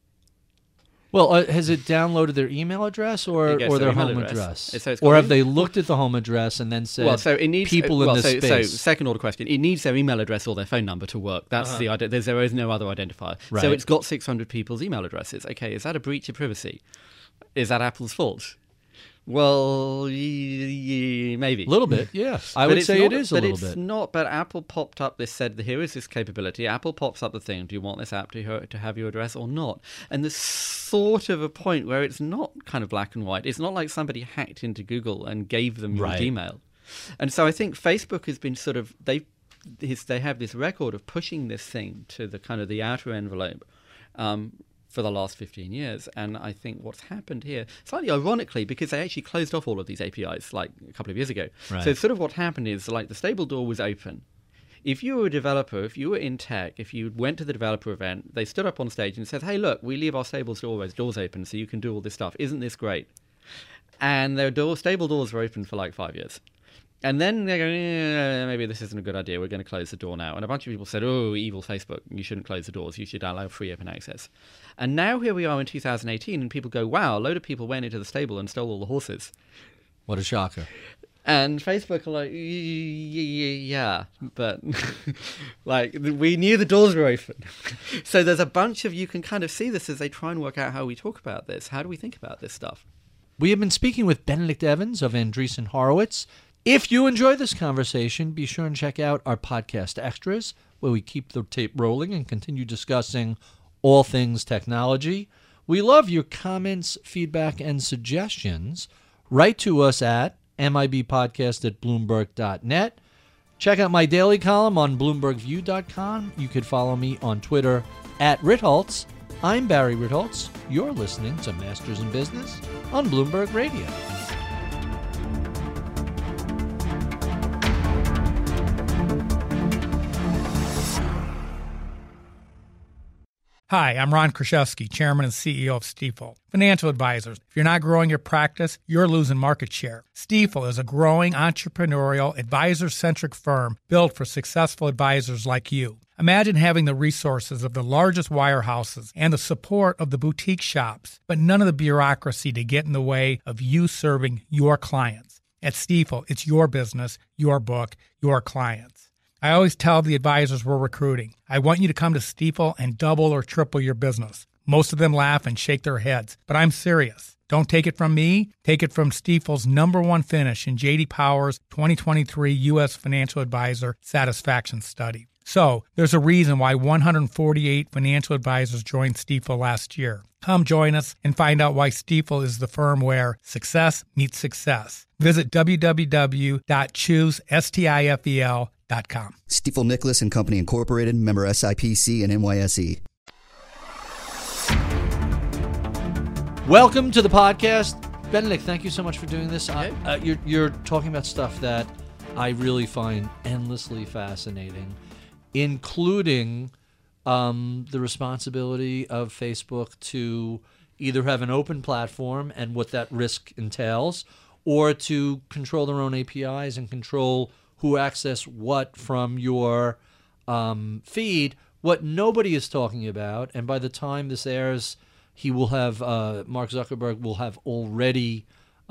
Well, uh, has it downloaded their email address or, or their, their home address, address? so or have they looked at the home address and then said, well, so it needs, people well, in this so, space? So second order question, it needs their email address or their phone number to work. That's uh-huh. the idea. There's, there is no other identifier. Right. So it's got six hundred people's email addresses. Okay, is that a breach of privacy? Is that Apple's fault? Well, y- y- maybe. A little bit, yeah. I but would say not, it is a but little it's bit. not, but Apple popped up this, said, here is this capability. Apple pops up the thing, do you want this app to, to have your address or not? And there's sort of a point where it's not kind of black and white. It's not like somebody hacked into Google and gave them your right. Gmail. And so I think Facebook has been sort of, they they have this record of pushing this thing to the kind of the outer envelope um, for the last fifteen years. And I think what's happened here, slightly ironically, because they actually closed off all of these A P Is like a couple of years ago. Right. So sort of what happened is like the stable door was open. If you were a developer, if you were in tech, if you went to the developer event, they stood up on stage and said, hey, look, we leave our stable doors, doors open so you can do all this stuff. Isn't this great? And their door, stable doors were open for like five years. And then they go, eh, maybe this isn't a good idea. We're going to close the door now. And a bunch of people said, oh, evil Facebook. You shouldn't close the doors. You should allow free open access. And now here we are in two thousand eighteen, and people go, wow, a load of people went into the stable and stole all the horses. What a shocker. And Facebook are like, yeah, but like we knew the doors were open. So there's a bunch of, you can kind of see this as they try and work out how we talk about this. How do we think about this stuff? We have been speaking with Benedict Evans of Andreessen Horowitz. If you enjoy this conversation, be sure and check out our podcast extras, where we keep the tape rolling and continue discussing all things technology. We love your comments, feedback, and suggestions. Write to us at mibpodcast at bloomberg dot net. Check out my daily column on bloomberg view dot com. You could follow me on Twitter at Ritholtz. I'm Barry Ritholtz. You're listening to Masters in Business on Bloomberg Radio. Hi, I'm Ron Kraszewski, Chairman and C E O of Stifel. Financial advisors, if you're not growing your practice, you're losing market share. Stifel is a growing entrepreneurial, advisor-centric firm built for successful advisors like you. Imagine having the resources of the largest wirehouses and the support of the boutique shops, but none of the bureaucracy to get in the way of you serving your clients. At Stifel, it's your business, your book, your clients. I always tell the advisors we're recruiting, I want you to come to Stifel and double or triple your business. Most of them laugh and shake their heads, but I'm serious. Don't take it from me. Take it from Stifel's number one finish in J D Power's twenty twenty-three U S Financial Advisor Satisfaction Study. So, there's a reason why one hundred forty-eight financial advisors joined Stifel last year. Come join us and find out why Stifel is the firm where success meets success. Visit w w w dot choose stifel dot com. Stifel Nicholas and Company Incorporated, member S I P C and N Y S E. Welcome to the podcast. Benedict, thank you so much for doing this. I, uh, you're, you're talking about stuff that I really find endlessly fascinating, including um, the responsibility of Facebook to either have an open platform and what that risk entails, or to control their own A P Is and control who access what from your um, feed. What nobody is talking about, and by the time this airs, he will have, uh, Mark Zuckerberg will have already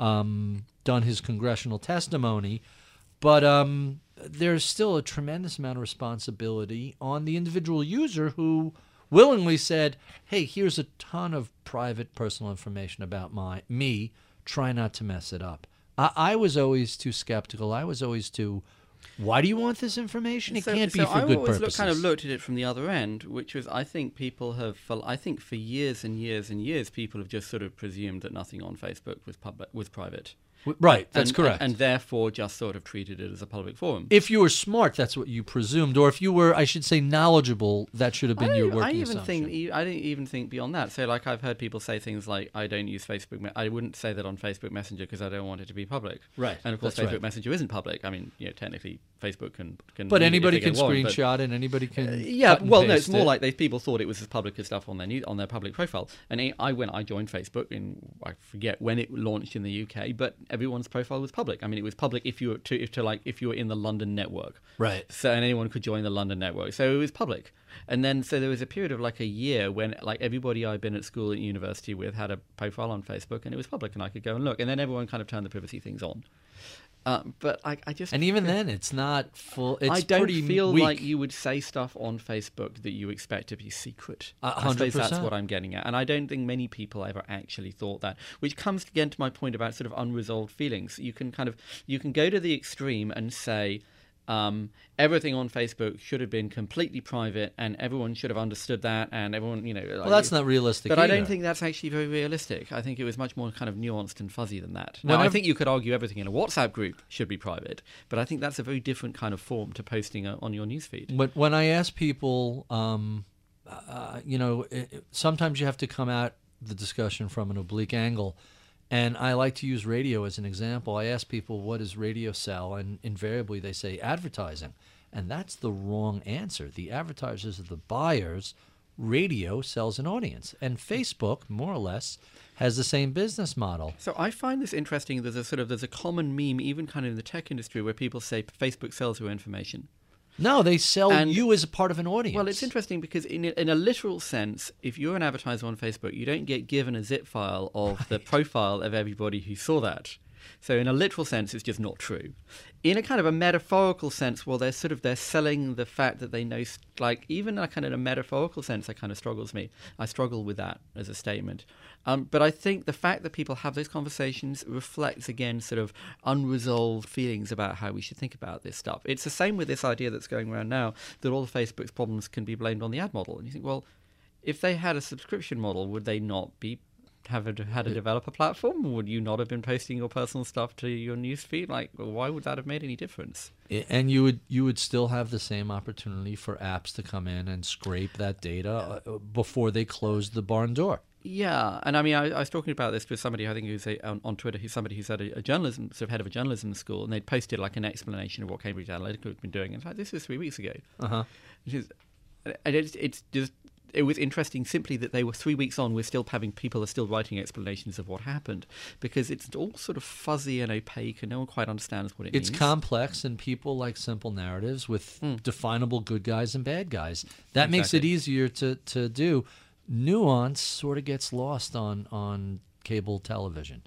um, done his congressional testimony, but um, there's still a tremendous amount of responsibility on the individual user who willingly said, hey, here's a ton of private personal information about my me, try not to mess it up. I, I was always too skeptical. I was always too, why do you want this information? It so, can't so be for I good always purposes. Look, kind of looked at it from the other end, which was I think people have, I think for years and years and years, people have just sort of presumed that nothing on Facebook was public, was private. Right, that's and, correct. And, and therefore just sort of treated it as a public forum. If you were smart, that's what you presumed. Or if you were, I should say, knowledgeable, that should have been I your don't- working I even assumption. think e- I didn't even think beyond that. So, like, I've heard people say things like, "I don't use Facebook. Me- I wouldn't say that on Facebook Messenger because I don't want it to be public." Right, And of course, that's Facebook right. Messenger isn't public. I mean, you know, technically, Facebook can can. But use it if anybody they can get warned, but- screenshot and anybody can. Uh, yeah, cut and well, no, it's paste more it. like they people thought it was as public as stuff on their new, on their public profile. And I, I when I joined Facebook in I forget when it launched in the U K, but everyone's profile was public. I mean, it was public if you were to if to like if you were in the London network, Right. So and anyone could join the London network, so it was public. And then so there was a period of like a year when like everybody I'd been at school and university with had a profile on Facebook, and it was public, and I could go and look. And then everyone kind of turned the privacy things on. Uh, but I, I just And even then, it's not full. It's I don't pretty feel weak. like you would say stuff on Facebook that you expect to be secret. A I hundred suppose that's percent. what I'm getting at. And I don't think many people ever actually thought that, which comes again to my point about sort of unresolved feelings. You can kind of, you can go to the extreme and say, um, everything on Facebook should have been completely private and everyone should have understood that and everyone, you know. Well, that's not realistic But I either. don't think that's actually very realistic. I think it was much more kind of nuanced and fuzzy than that. Now, I Whenever- think you could argue everything in a WhatsApp group should be private, but I think that's a very different kind of form to posting uh, on your newsfeed. But when I ask people, um, uh, you know, it, it- sometimes you have to come at the discussion from an oblique angle. And I like to use radio as an example. I ask people, what does radio sell? And invariably they say advertising. And that's the wrong answer. The advertisers are the buyers. Radio sells an audience. And Facebook, more or less, has the same business model. So I find this interesting. There's a sort of there's a common meme, even kind of in the tech industry, where people say Facebook sells your information. No, they sell And- you as a part of an audience. Well, it's interesting because in a, in a literal sense, if you're an advertiser on Facebook, you don't get given a zip file of the profile of everybody who saw that. So in a literal sense, it's just not true. In a kind of a metaphorical sense, well, they're sort of they're selling the fact that they know, like even a kind of a metaphorical sense, that kind of struggles me. I struggle with that as a statement. Um, but I think the fact that people have those conversations reflects again sort of unresolved feelings about how we should think about this stuff. It's the same with this idea that's going around now that all of Facebook's problems can be blamed on the ad model. And you think, well, if they had a subscription model, would they not be have a, had a developer platform? Would you not have been posting your personal stuff to your newsfeed? Like, why would that have made any difference? And you would you would still have the same opportunity for apps to come in and scrape that data uh, before they close the barn door. Yeah, and I mean, I, I was talking about this with somebody, I think who's a, on, on Twitter, who's somebody who's at a, a journalism, sort of head of a journalism school, and they'd posted like an explanation of what Cambridge Analytica had been doing. And it's like, this was three weeks ago. Uh-huh. Which is, and it's, it's just, it was interesting simply that they were three weeks on, we're still having, people are still writing explanations of what happened, because it's all sort of fuzzy and opaque and no one quite understands what it It's means. complex, and people like simple narratives with definable good guys and bad guys. That makes it Exactly. easier to, to do. Nuance sort of gets lost on, on cable television,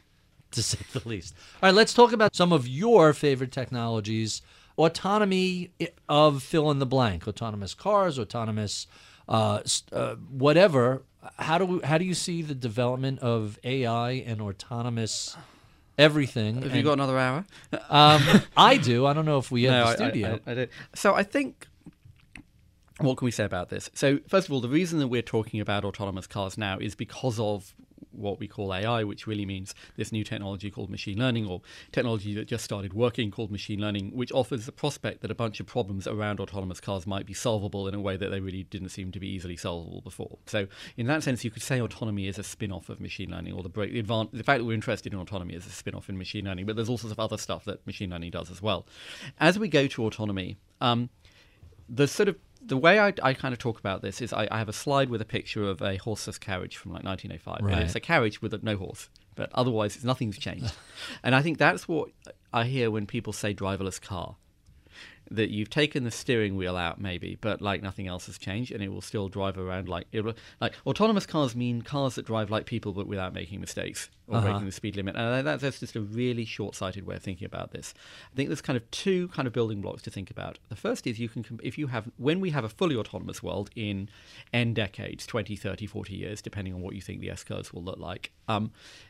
to say the least. All right, let's talk about some of your favorite technologies. Autonomy of fill in the blank. Autonomous cars, autonomous uh, s- uh, whatever. how do we, how do you see the development of A I and autonomous everything? Have and, you got another hour? um, I do. I don't know if we have no, the I- studio. I, I, I do. So I think, what can we say about this? So first of all, the reason that we're talking about autonomous cars now is because of what we call A I, which really means this new technology called machine learning, or technology that just started working called machine learning, which offers the prospect that a bunch of problems around autonomous cars might be solvable in a way that they really didn't seem to be easily solvable before. So in that sense, you could say autonomy is a spin-off of machine learning, or the, break, the, advan- the fact that we're interested in autonomy is a spin-off in machine learning, but there's all sorts of other stuff that machine learning does as well. As we go to autonomy, um, the sort of the way I, I kind of talk about this is I, I have a slide with a picture of a horseless carriage from like nineteen oh five. Right. And it's a carriage with a, no horse, but otherwise it's, nothing's changed. And I think that's what I hear when people say driverless car. That you've taken the steering wheel out, maybe, but like nothing else has changed, and it will still drive around like it will, like autonomous cars mean cars that drive like people, but without making mistakes or Uh-huh. breaking the speed limit. And that, that's just a really short-sighted way of thinking about this. I think there's kind of two kind of building blocks to think about. The first is you can, com- if you have, when we have a fully autonomous world in n decades, twenty, thirty, forty years, depending on what you think the S-curves will look like. Um,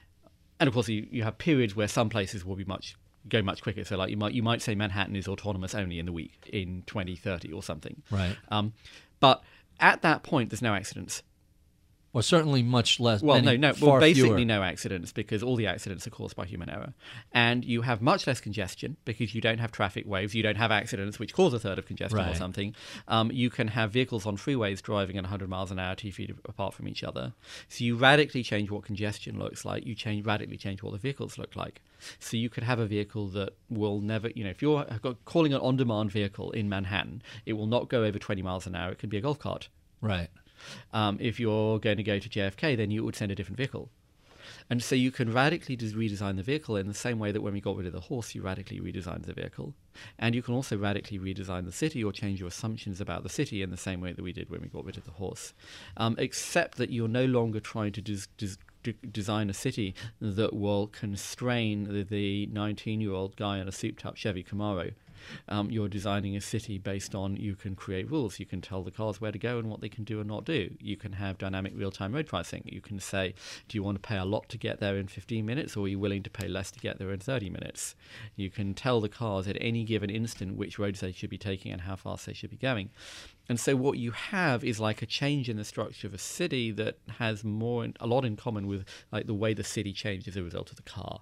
and of course, you, you have periods where some places will be much go much quicker. So like you might you might say Manhattan is autonomous only in the week in twenty thirty or something. Right. Um, but at that point, there's no accidents. Or certainly much less. Well, many, no, no. far Well, basically fewer. no accidents, because all the accidents are caused by human error, and you have much less congestion because you don't have traffic waves. You don't have accidents which cause a third of congestion or Right. something. Um, you can have vehicles on freeways driving at one hundred miles an hour, two feet apart from each other. So you radically change what congestion looks like. You change radically change what the vehicles look like. So you could have a vehicle that will never, you know, if you're calling an on-demand vehicle in Manhattan, it will not go over twenty miles an hour. It could be a golf cart. Right. Um, if you're going to go to J F K, then you would send a different vehicle. And so you can radically des- redesign the vehicle in the same way that when we got rid of the horse, you radically redesigned the vehicle. And you can also radically redesign the city or change your assumptions about the city in the same way that we did when we got rid of the horse. Um, except that you're no longer trying to des- des- de- design a city that will constrain the nineteen-year-old guy in a souped-up Chevy Camaro. Um, you're designing a city based on you can create rules. You can tell the cars where to go and what they can do and not do. You can have dynamic real-time road pricing. You can say, do you want to pay a lot to get there in fifteen minutes, or are you willing to pay less to get there in thirty minutes? You can tell the cars at any given instant which roads they should be taking and how fast they should be going. And so what you have is like a change in the structure of a city that has more, in, a lot in common with like the way the city changed as a result of the car.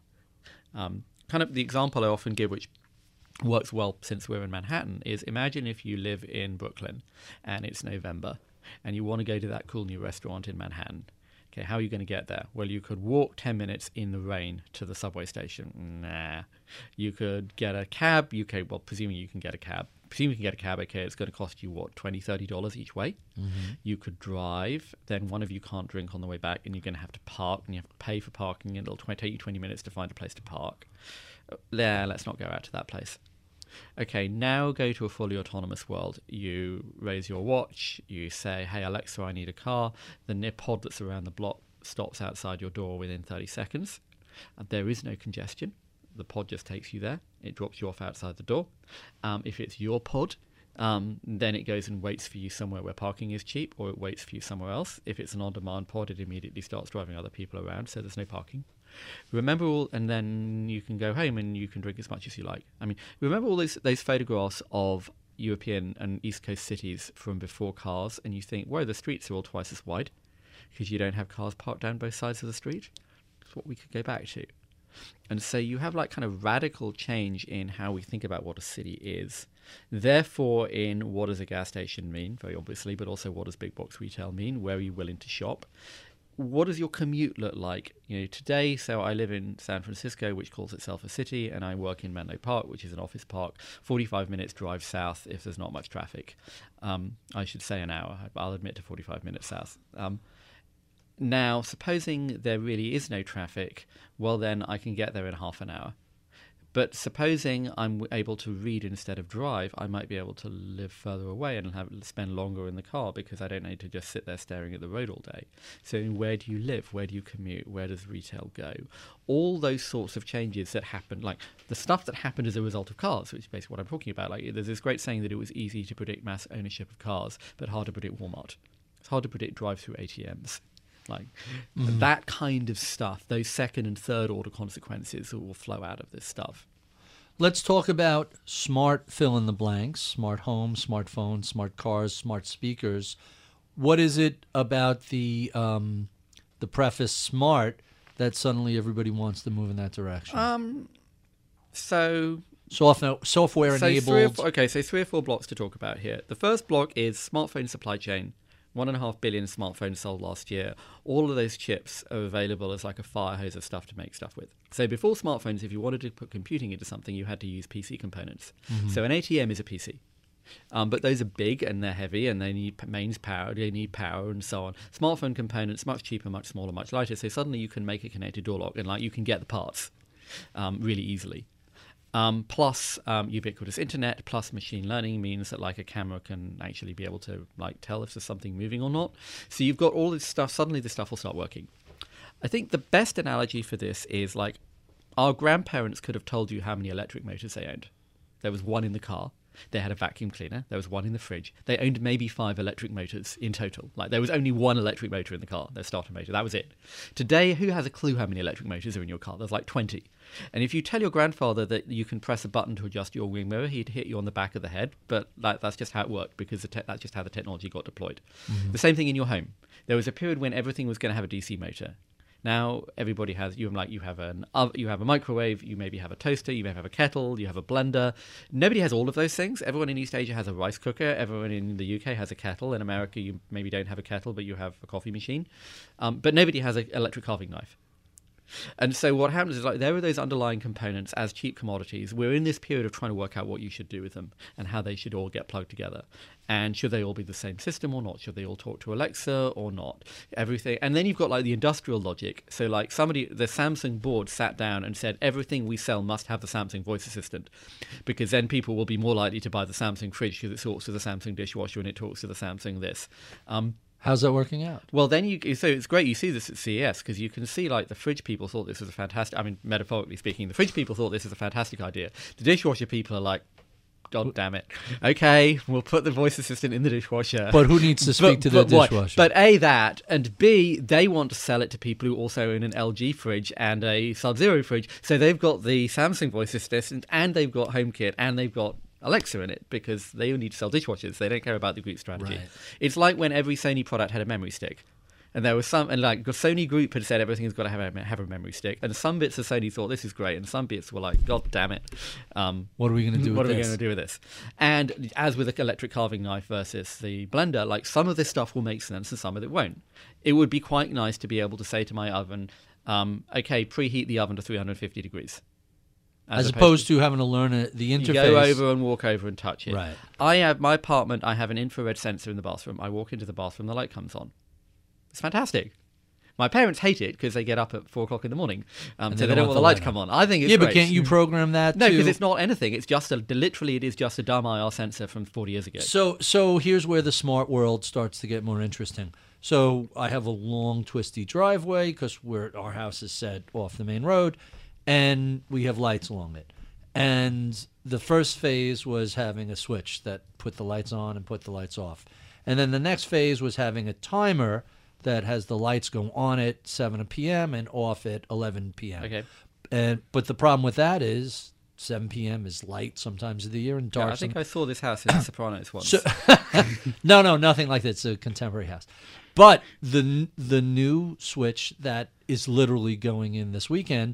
Um, kind of the example I often give, which works well since we're in Manhattan, is imagine if you live in Brooklyn and it's November and you want to go to that cool new restaurant in Manhattan. Okay, how are you going to get there? Well, you could walk ten minutes in the rain to the subway station. Nah. You could get a cab. You can, well, presuming you can get a cab. Presuming you can get a cab, okay, it's going to cost you, what, twenty dollars, thirty dollars each way? Mm-hmm. You could drive. Then one of you can't drink on the way back, and you're going to have to park, and you have to pay for parking, and it'll tw- take you twenty minutes to find a place to park. Yeah, let's not go out to that place. Okay, now go to a fully autonomous world. You raise your watch, you say, hey Alexa, I need a car. The near pod that's around the block stops outside your door within thirty seconds. And there is no congestion. The pod just takes you there. It drops you off outside the door. Um, if it's your pod, um, then it goes and waits for you somewhere where parking is cheap, or it waits for you somewhere else. If it's an on-demand pod, it immediately starts driving other people around, so there's no parking. Remember all, and then you can go home and you can drink as much as you like. I mean, remember all those those photographs of European and East Coast cities from before cars, and you think, whoa, the streets are all twice as wide because you don't have cars parked down both sides of the street. That's what we could go back to. And so you have like kind of radical change in how we think about what a city is. Therefore, in what does a gas station mean, very obviously, but also what does big box retail mean? Where are you willing to shop? What does your commute look like? You know, today, so I live in San Francisco, which calls itself a city, and I work in Menlo Park, which is an office park. forty-five minutes drive south if there's not much traffic. Um, I should say an hour. I'll admit to forty-five minutes south. Um, now, supposing there really is no traffic, well, then I can get there in half an hour. But supposing I'm able to read instead of drive, I might be able to live further away and have spend longer in the car because I don't need to just sit there staring at the road all day. So where do you live? Where do you commute? Where does retail go? All those sorts of changes that happen, like the stuff that happened as a result of cars, which is basically what I'm talking about. Like there's this great saying that it was easy to predict mass ownership of cars, but hard to predict Walmart. It's hard to predict drive-through A T Ms. Like Mm-hmm. that kind of stuff, those second and third order consequences will flow out of this stuff. Let's talk about smart fill in the blanks, smart homes, smartphones, smart cars, smart speakers. What is it about the um, the preface smart that suddenly everybody wants to move in that direction? Um, so software software so enabled. three or four, okay, so three or four blocks to talk about here. The first block is smartphone supply chain. One and a half billion smartphones sold last year. All of those chips are available as like a fire hose of stuff to make stuff with. So before smartphones, if you wanted to put computing into something, you had to use P C components. Mm-hmm. So an A T M is a P C. Um, but those are big and they're heavy and they need p- mains power, they need power and so on. Smartphone components, much cheaper, much smaller, much lighter. So suddenly you can make a connected door lock and like you can get the parts um, really easily. Um, plus um, ubiquitous internet, plus machine learning means that like a camera can actually be able to like tell if there's something moving or not. So you've got all this stuff. Suddenly this stuff will start working. I think the best analogy for this is like our grandparents could have told you how many electric motors they owned. There was one in the car. They had a vacuum cleaner. There was one in the fridge. They owned maybe five electric motors in total. Like there was only one electric motor in the car, their starter motor. That was it. Today, who has a clue how many electric motors are in your car? There's like twenty. And if you tell your grandfather that you can press a button to adjust your wing mirror, he'd hit you on the back of the head. But like, that's just how it worked because the te- that's just how the technology got deployed. Mm-hmm. The same thing in your home. There was a period when everything was going to have a D C motor. Now everybody has you have like you have an you have a microwave, you maybe have a toaster, you may have a kettle, you have a blender. Nobody has all of those things. Everyone in East Asia has a rice cooker. Everyone in the U K has a kettle. In America, you maybe don't have a kettle, but you have a coffee machine. Um, but nobody has an electric carving knife. And so what happens is like there are those underlying components as cheap commodities. We're in this period of trying to work out what you should do with them and how they should all get plugged together. And should they all be the same system or not? Should they all talk to Alexa or not? Everything. And then you've got like the industrial logic. So like somebody, the Samsung board sat down and said, everything we sell must have the Samsung voice assistant because then people will be more likely to buy the Samsung fridge because it talks to the Samsung dishwasher and it talks to the Samsung this. Um, How's that working out? Well, then you so it's great you see this at C E S because you can see like the fridge people thought this was a fantastic. I mean, metaphorically speaking, the fridge people thought this was a fantastic idea. The dishwasher people are like, God damn it! Okay, we'll put the voice assistant in the dishwasher. But who needs to speak but, to the but what? dishwasher? But A, that, and B, they want to sell it to people who also own an L G fridge and a Sub-Zero fridge. So they've got the Samsung voice assistant and they've got HomeKit and they've got Alexa in it because they only need to sell dishwashers. They don't care about the group strategy. Right. It's like when every Sony product had a memory stick. And there was some, and like the Sony group had said everything's got to have a, have a memory stick. And some bits of Sony thought this is great, and some bits were like, God damn it. Um, what are we going to do What with are we this? going to do with this? And as with the electric carving knife versus the blender, like some of this stuff will make sense and some of it won't. It would be quite nice to be able to say to my oven, um, okay, preheat the oven to three hundred fifty degrees. As, As opposed, opposed to, to having to learn a, the interface. You go over and walk over and touch it. Right. I have my apartment. I have an infrared sensor in the bathroom. I walk into the bathroom, the light comes on. It's fantastic. My parents hate it because they get up at four o'clock in the morning, um, so they, they don't want the light to come on. I think it's yeah, great. but can't you program that? No, to... because it's not anything. It's just a literally it is just a dumb I R sensor from forty years ago. So, so here's where the smart world starts to get more interesting. So I have a long, twisty driveway because we're our house is set off the main road, and we have lights along it. And the first phase was having a switch that put the lights on and put the lights off. And then the next phase was having a timer that has the lights go on at seven p.m. and off at eleven p.m. Okay. And but the problem with that is seven p.m. is light sometimes of the year and dark. Yeah, I think some... I saw this house in The Sopranos once. So, no, no, nothing like that. It's a contemporary house. But the the new switch that is literally going in this weekend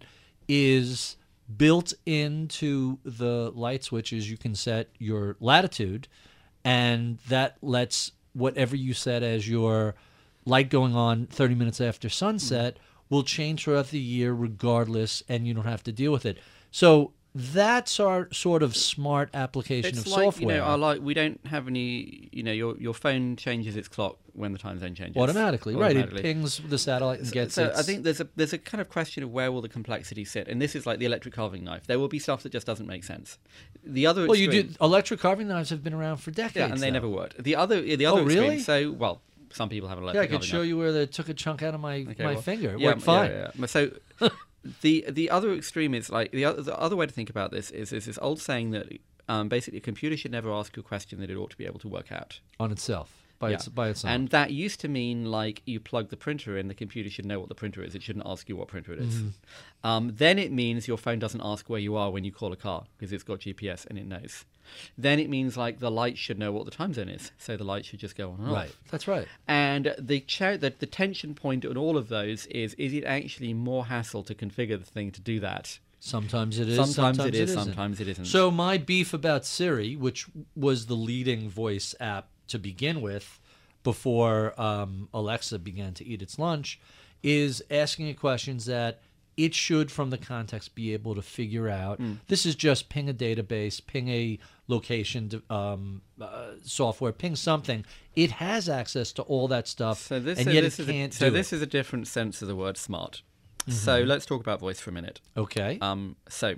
is built into the light switches. You can set your latitude, and that lets whatever you set as your light going on thirty minutes after sunset mm. will change throughout the year regardless, and you don't have to deal with it. So that's our sort of smart application it's of like, software. You know, our, like we don't have any. You know, your your phone changes its clock when the time zone changes automatically. automatically. Right? It pings the satellite and so, gets. So its... I think there's a there's a kind of question of where will the complexity sit, and this is like the electric carving knife. There will be stuff that just doesn't make sense. The other well, extreme, you do. Electric carving knives have been around for decades. yeah, and they though. never worked. The other the other oh, really? extreme. So well. Some people have an electric Yeah, I could carving show knife. you where they took a chunk out of my, Okay, my well, finger. It yeah, worked fine. Yeah, yeah. So the the other extreme is like the other, the other way to think about this is, is this old saying that um, basically a computer should never ask you a question that it ought to be able to work out. On itself. by yeah. its by its own. And that used to mean like you plug the printer in, the computer should know what the printer is. It shouldn't ask you what printer it is. Mm-hmm. Um, then it means your phone doesn't ask where you are when you call a car because it's got G P S and it knows. Then it means like the light should know what the time zone is, so the light should just go on and right. off. That's right. And the, cha- the the tension point in all of those is: is it actually more hassle to configure the thing to do that? Sometimes it is. Sometimes, sometimes it is. isn't. Sometimes it isn't. So my beef about Siri, which was the leading voice app to begin with, before um, Alexa began to eat its lunch, is asking it questions that it should, from the context, be able to figure out. Mm. This is just ping a database, ping a location um, uh, software, ping something. It has access to all that stuff, so this, and so yet this it is can't a, So do this it. is a different sense of the word smart. Mm-hmm. So let's talk about voice for a minute. Okay. Um. So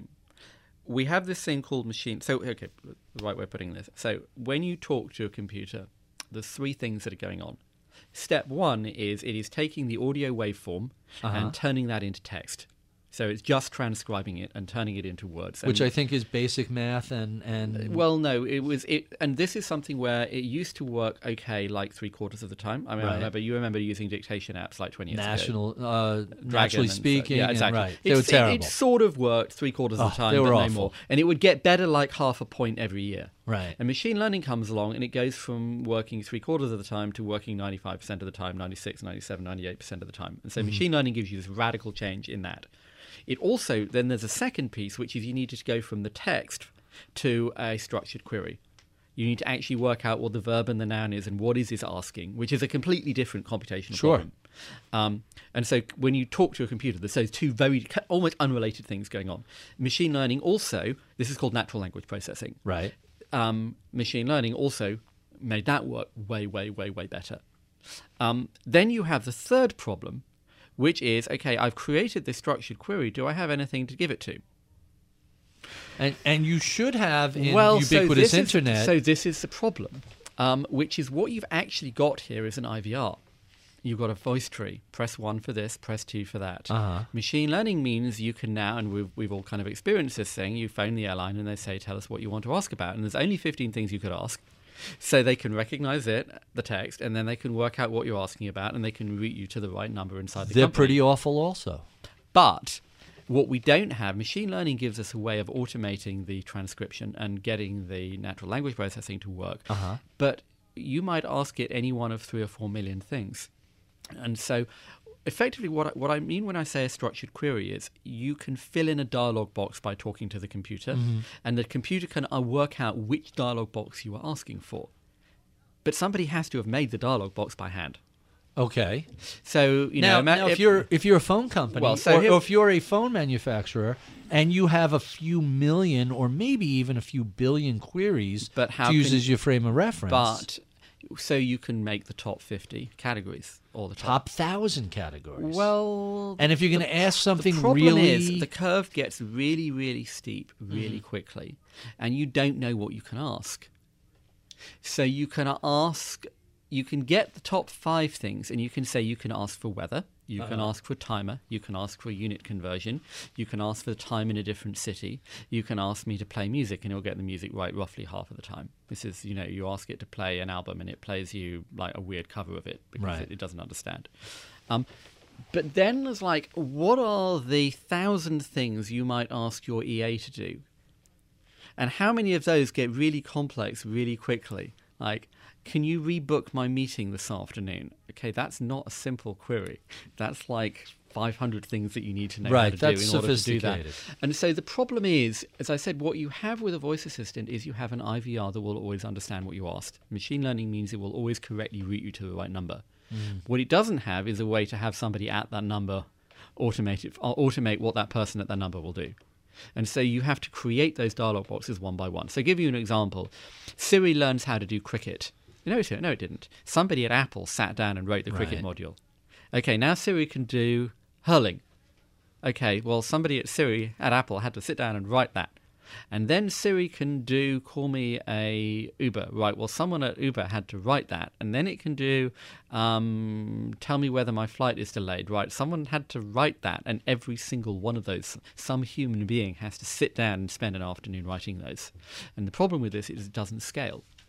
we have this thing called machine. So okay, the right way of putting this. So when you talk to a computer, there's three things that are going on. Step one is it is taking the audio waveform Uh-huh. and turning that into text. So it's just transcribing it and turning it into words. Which and, I think is basic math and... and well, no, it was... it, and this is something where it used to work okay like three quarters of the time. I mean, Right. I remember, you remember using dictation apps like twenty years national, ago. uh, naturally and so- speaking, yeah, and exactly. right. They It's- were terrible. It, it sort of worked three quarters of Oh, the time, they were but awful. no more. And it would get better like half a point every year. Right. And machine learning comes along and it goes from working three quarters of the time to working ninety-five percent of the time, ninety-six, ninety-seven, ninety-eight percent of the time. And so Mm-hmm. machine learning gives you this radical change in that. It also, then there's a second piece, which is you need to go from the text to a structured query. You need to actually work out what the verb and the noun is and what is it asking, which is a completely different computational Sure. problem. Um, and so when you talk to a computer, there's those two very almost unrelated things going on. Machine learning also, this is called natural language processing. Right. Um, machine learning also made that work way, way, way, way better. Um, then you have the third problem, which is, okay, I've created this structured query. Do I have anything to give it to? And and you should have in well, ubiquitous so this internet. Is, so this is the problem, um, which is what you've actually got here is an I V R. You've got a voice tree. Press one for this, press two for that. Uh-huh. Machine learning means you can now, and we've, we've all kind of experienced this thing, you phone the airline and they say, tell us what you want to ask about. And there's only fifteen things you could ask. So they can recognize it, the text, and then they can work out what you're asking about, and they can route you to the right number inside the They're company. pretty awful also. But what we don't have, machine learning gives us a way of automating the transcription and getting the natural language processing to work. Uh-huh. But you might ask it any one of three or four million things. And so effectively what I, what I mean when I say a structured query is you can fill in a dialog box by talking to the computer, mm-hmm. and the computer can uh, work out which dialog box you are asking for. But somebody has to have made the dialog box by hand. Okay. So you now, know, now if, if you're if you're a phone company, well, so or, here, or if you're a phone manufacturer, and you have a few million or maybe even a few billion queries but how to use can, as your frame of reference, but so you can make the top fifty categories all the time. Top thousand categories. Well, and if you're going to ask something the problem really, is the curve gets really, really steep really mm-hmm. quickly, and you don't know what you can ask. So you can ask. You can get the top five things, and you can say you can ask for weather, you uh-huh. can ask for timer, you can ask for unit conversion, you can ask for the time in a different city, you can ask me to play music, and it'll get the music right roughly half of the time. This is, you know, you ask it to play an album, and it plays you like a weird cover of it because right. it, it doesn't understand. Um, but then there's like, what are the thousand things you might ask your E A to do? And how many of those get really complex really quickly? Like, can you rebook my meeting this afternoon? Okay, that's not a simple query. That's like five hundred things that you need to know right, how to that's do in order to do that. sophisticated. And so the problem is, as I said, what you have with a voice assistant is you have an I V R that will always understand what you asked. Machine learning means it will always correctly route you to the right number. Mm. What it doesn't have is a way to have somebody at that number automate it, automate what that person at that number will do. And so you have to create those dialog boxes one by one. So to give you an example, Siri learns how to do cricket. No, it, no, it didn't. Somebody at Apple sat down and wrote the cricket right. module. Okay, now Siri can do hurling. Okay, well, somebody at Siri at Apple had to sit down and write that. And then Siri can do call me a Uber. Right, well, someone at Uber had to write that. And then it can do um, tell me whether my flight is delayed. Right, someone had to write that. And every single one of those, some human being has to sit down and spend an afternoon writing those. And the problem with this is it doesn't scale.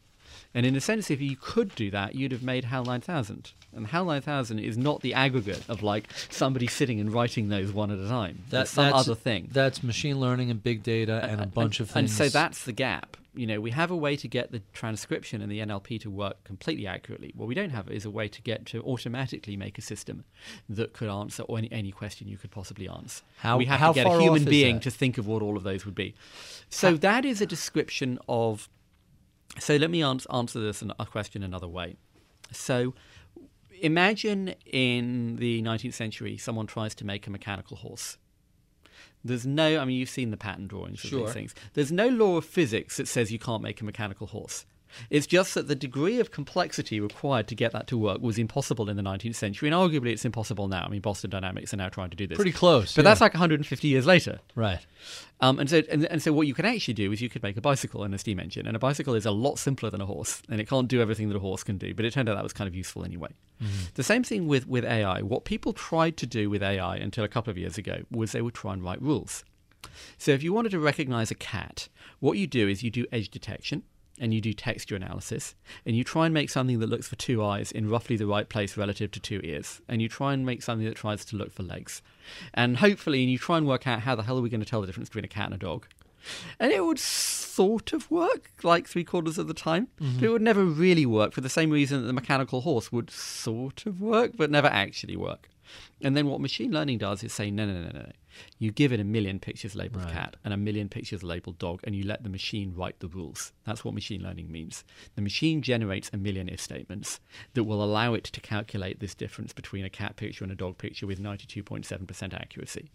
And in a sense, if you could do that, you'd have made HAL nine thousand. And HAL nine thousand is not the aggregate of like somebody sitting and writing those one at a time. That, that's some that's, other thing. That's machine learning and big data and, and a bunch and, of things. And so that's the gap. You know, we have a way to get the transcription and the N L P to work completely accurately. What we don't have is a way to get to automatically make a system that could answer any, any question you could possibly answer. How, we have how to get far a human off is being that? to think of what all of those would be. So how, that is a description of... So let me ans- answer this an- a question another way. So imagine in the nineteenth century someone tries to make a mechanical horse. There's no, I mean, you've seen the pattern drawings of Sure. these things. There's no law of physics that says you can't make a mechanical horse. It's just that the degree of complexity required to get that to work was impossible in the nineteenth century, and arguably it's impossible now. I mean, Boston Dynamics are now trying to do this. Pretty close. But yeah. that's like one hundred fifty years later. Right. Um, and so, and, and so, what you can actually do is you could make a bicycle and a steam engine, and a bicycle is a lot simpler than a horse, and it can't do everything that a horse can do. But it turned out that was kind of useful anyway. Mm-hmm. The same thing with with A I. What people tried to do with A I until a couple of years ago was they would try and write rules. So, if you wanted to recognize a cat, what you do is you do edge detection, and you do texture analysis, and you try and make something that looks for two eyes in roughly the right place relative to two ears, and you try and make something that tries to look for legs. And hopefully, and you try and work out how the hell are we going to tell the difference between a cat and a dog. And it would sort of work, like three quarters of the time, mm-hmm. but it would never really work for the same reason that the mechanical horse would sort of work, but never actually work. And then what machine learning does is say, no, no, no, no, no. You give it a million pictures labeled right. cat and a million pictures labeled dog, and you let the machine write the rules. That's what machine learning means. The machine generates a million if statements that will allow it to calculate this difference between a cat picture and a dog picture with ninety-two point seven percent accuracy.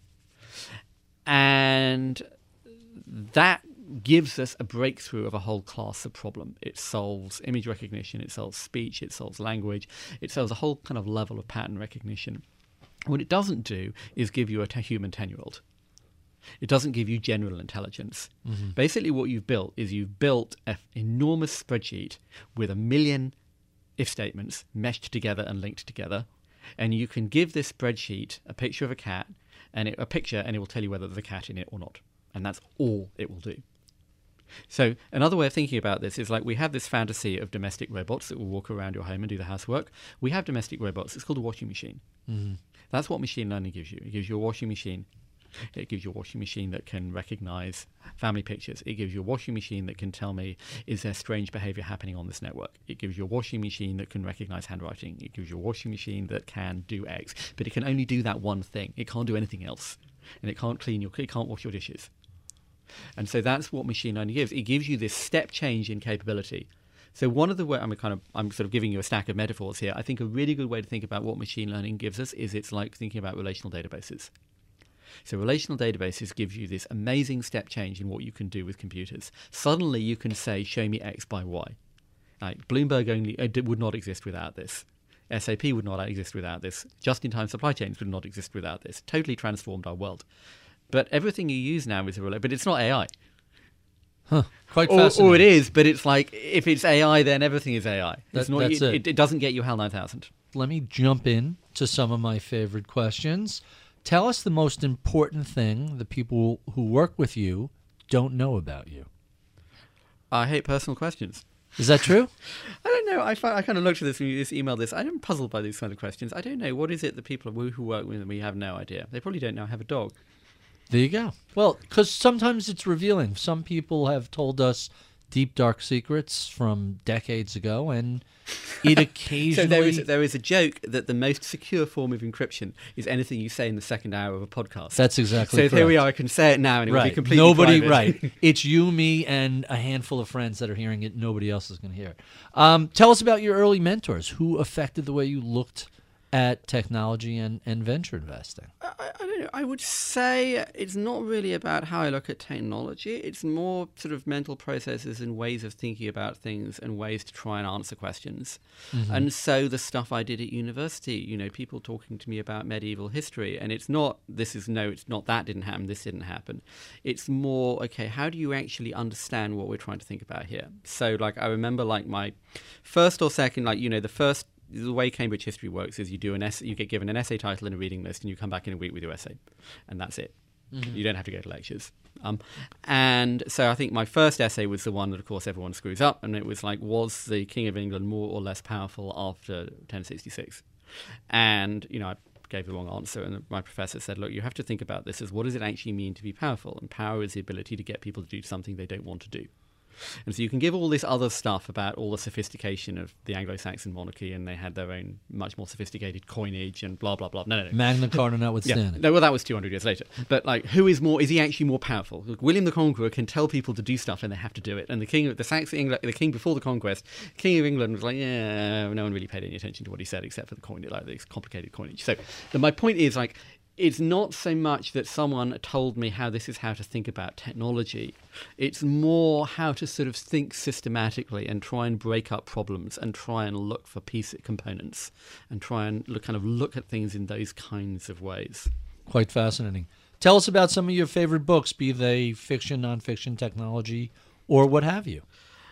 And that gives us a breakthrough of a whole class of problem. It solves image recognition, it solves speech, it solves language, it solves a whole kind of level of pattern recognition. What it doesn't do is give you a t- human ten-year-old. It doesn't give you general intelligence. Mm-hmm. Basically what you've built is you've built an enormous spreadsheet with a million if statements meshed together and linked together, and you can give this spreadsheet a picture of a cat, and it, a picture, and it will tell you whether there's a cat in it or not. And that's all it will do. So another way of thinking about this is like we have this fantasy of domestic robots that will walk around your home and do the housework. We have domestic robots. It's called a washing machine. Mm-hmm. That's what machine learning gives you. It gives you a washing machine. It gives you a washing machine that can recognize family pictures. It gives you a washing machine that can tell me, is there strange behavior happening on this network? It gives you a washing machine that can recognize handwriting. It gives you a washing machine that can do X. But it can only do that one thing. It can't do anything else. And it can't clean your, it can't wash your dishes. And so that's what machine learning gives. It gives you this step change in capability. So one of the way I'm kind of I'm sort of giving you a stack of metaphors here. I think a really good way to think about what machine learning gives us is it's like thinking about relational databases. So relational databases gives you this amazing step change in what you can do with computers. Suddenly you can say, show me X by Y. Like Bloomberg only uh, would not exist without this. S A P would not exist without this. Just-in-time supply chains would not exist without this. Totally transformed our world. But everything you use now is a relation, but it's not A I. Huh. Quite or, fascinating. or it is, but it's like, if it's A I, then everything is A I. That, it's not, that's it, it. it doesn't get you HAL nine thousand. Let me jump in to some of my favorite questions. Tell us the most important thing the people who work with you don't know about you. I hate personal questions. Is that true? I don't know. I, find, I kind of looked at this when you just emailed this. I'm puzzled by these kind of questions. I don't know. What is it that people who work with me have no idea? They probably don't know I have a dog. There you go. Well, because sometimes it's revealing. Some people have told us deep, dark secrets from decades ago, and it occasionally... So there is, there is a joke that the most secure form of encryption is anything you say in the second hour of a podcast. That's exactly so correct. So here we are. I can say it now, and it right. will be completely Nobody, private. Right. It's you, me, and a handful of friends that are hearing it. Nobody else is going to hear it. Um, tell us about your early mentors. Who affected the way you looked at technology and, and venture investing? I, I don't know. I would say it's not really about how I look at technology. It's more sort of mental processes and ways of thinking about things and ways to try and answer questions. Mm-hmm. And so the stuff I did at university, you know, people talking to me about medieval history, and it's not, this is no, it's not that didn't happen, this didn't happen. It's more, okay, how do you actually understand what we're trying to think about here? So like I remember like my first or second, like, you know, the first, the way Cambridge history works is you do an essay, you get given an essay title and a reading list, and you come back in a week with your essay, and that's it. Mm-hmm. You don't have to go to lectures. Um, and so I think my first essay was the one that, of course, everyone screws up, and it was like, was the King of England more or less powerful after ten sixty-six? And, you know, I gave the wrong answer, and my professor said, look, you have to think about this as what does it actually mean to be powerful? And power is the ability to get people to do something they don't want to do. And so you can give all this other stuff about all the sophistication of the Anglo-Saxon monarchy, and they had their own much more sophisticated coinage and blah, blah, blah. No, no, no. Magna Carta notwithstanding. Yeah. No, well, that was two hundred years later. But, like, who is more, is he actually more powerful? Look, William the Conqueror can tell people to do stuff and they have to do it. And the king of the Saxon England, the king before the conquest, King of England was like, yeah, no one really paid any attention to what he said except for the coinage, like this complicated coinage. So the, my point is, like, it's not so much that someone told me how this is how to think about technology. It's more how to sort of think systematically and try and break up problems and try and look for piece components and try and look, kind of look at things in those kinds of ways. Quite fascinating. Tell us about some of your favorite books, be they fiction, nonfiction, technology, or what have you.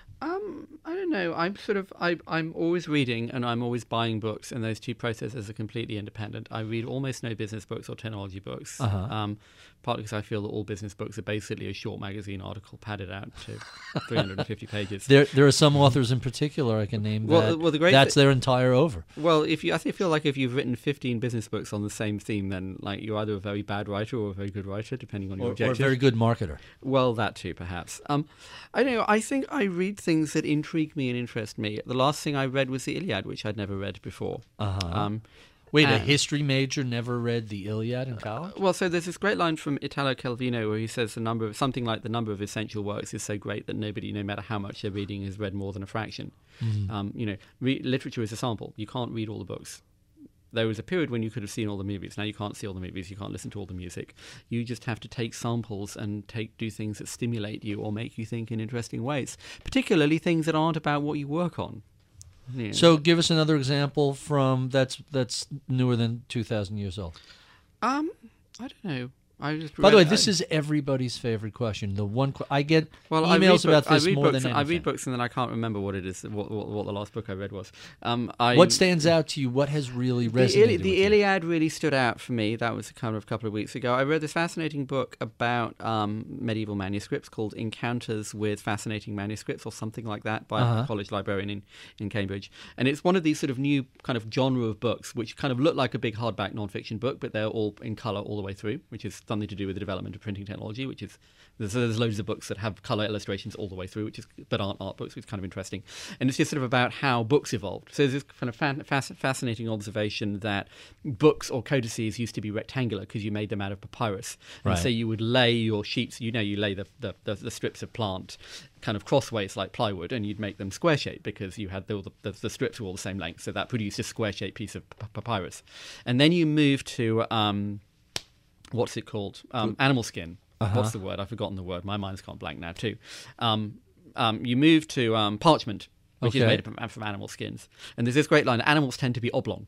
Um, I don't know. I'm sort of I, I'm always reading and I'm always buying books, and those two processes are completely independent. I read almost no business books or technology books, uh-huh. um, partly because I feel that all business books are basically a short magazine article padded out to three hundred fifty pages. There, there are some authors in particular I can name well, that well, the great that's th- their entire over. Well, if you, I feel like if you've written fifteen business books on the same theme, then like you're either a very bad writer or a very good writer, depending on your or, objective. Or a very good marketer. Well, that too, perhaps. Um, I don't know. I think I read things that intrigue me and interest me. The last thing I read was the Iliad, which I'd never read before. Uh-huh. Um, Wait, a and- history major never read the Iliad in college? Well, so there's this great line from Italo Calvino where he says the number of, something like the number of essential works is so great that nobody, no matter how much they're reading, has read more than a fraction. Mm. Um, you know, re- literature is a sample. You can't read all the books. There was a period when you could have seen all the movies. Now you can't see all the movies. You can't listen to all the music. You just have to take samples and take do things that stimulate you or make you think in interesting ways, particularly things that aren't about what you work on. Yeah. So give us another example from that's that's newer than two thousand years old. Um, I don't know. I just By the way, read- this I- is everybody's favorite question. The one qu- I get Well, I read emails about book- I this read more books than and, I anything. read books and then I can't remember what it is, what, what, what the last book I read was. Um, I, What stands out to you? What has really the, resonated Ili- with the you? Iliad really stood out for me. That was kind of a couple of weeks ago. I read this fascinating book about um, medieval manuscripts called Encounters with Fascinating Manuscripts or something like that by Uh-huh. a college librarian in, in Cambridge. And it's one of these sort of new kind of genre of books which kind of look like a big hardback nonfiction book, but they're all in colour all the way through, which is something to do with the development of printing technology, which is there's, there's loads of books that have colour illustrations all the way through, which is but aren't art books, which is kind of interesting. And it's just sort of about how books evolved. So there's this kind of fan, fasc- fascinating observation that books or codices used to be rectangular because you made them out of papyrus. And Right. so you would lay your sheets, you know, you lay the, the, the, the strips of plant kind of crossways like plywood, and you'd make them square shaped because you had the, the, the, the strips were all the same length. So that produced a square shaped piece of p- papyrus. And then you move to, um, what's it called? Um, animal skin. Uh-huh. What's the word? I've forgotten the word. My mind's gone blank now too. Um, um, you move to um, parchment, which Okay. is made up from animal skins. And there's this great line, animals tend to be oblong.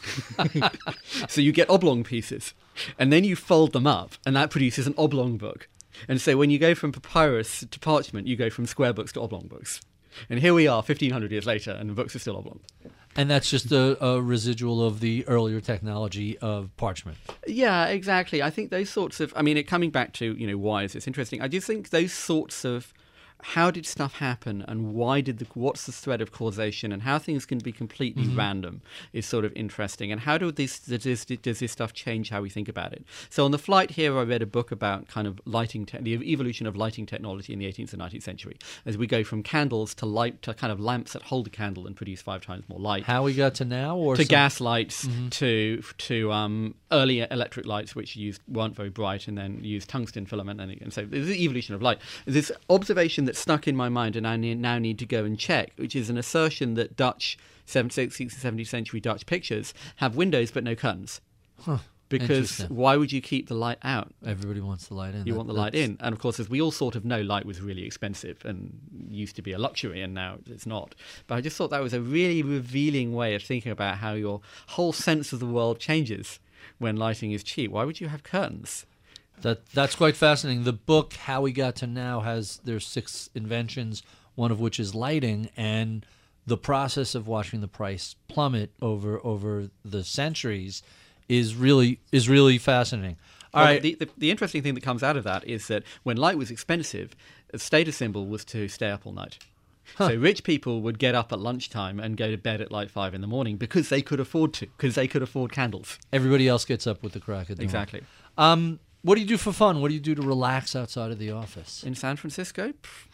So you get oblong pieces, and then you fold them up, and that produces an oblong book. And so when you go from papyrus to parchment, you go from square books to oblong books. And here we are, fifteen hundred years later, and the books are still oblong. And that's just a, a residual of the earlier technology of parchment. Yeah, exactly. I think those sorts of, I mean, it, coming back to, you know, why is this interesting? I just think those sorts of, how did stuff happen and why did the, what's the thread of causation and how things can be completely Mm-hmm. random is sort of interesting. And how do this, does this, does this stuff change how we think about it? So on the flight here, I read a book about kind of lighting, te- the evolution of lighting technology in the eighteenth and nineteenth century, as we go from candles to light, to kind of lamps that hold a candle and produce five times more light. How we got to now, or to some- gas lights, to to um, early electric lights, which used weren't very bright, and then used tungsten filament, and, and so there's the evolution of light. This observation that stuck in my mind, and I ne- now need to go and check, which is an assertion that Dutch seventeenth, sixteenth, seventeenth century Dutch pictures have windows but no curtains. Huh. Because Interesting. why would you keep the light out? Everybody wants the light in. You That- want the light that's- in. And of course, as we all sort of know, light was really expensive and used to be a luxury, and now it's not. But I just thought that was a really revealing way of thinking about how your whole sense of the world changes when lighting is cheap. Why would you have curtains? That that's quite fascinating. The book How We Got to Now has there's six inventions, one of which is lighting, and the process of watching the price plummet over over the centuries is really is really fascinating. All well, right. The, the, the interesting thing that comes out of that is that when light was expensive, the status symbol was to stay up all night. Huh. So rich people would get up at lunchtime and go to bed at like five in the morning because they could afford to, because they could afford candles. Everybody else gets up with the crack of dawn. Exactly. Um, what do you do for fun? What do you do to relax outside of the office? In San Francisco?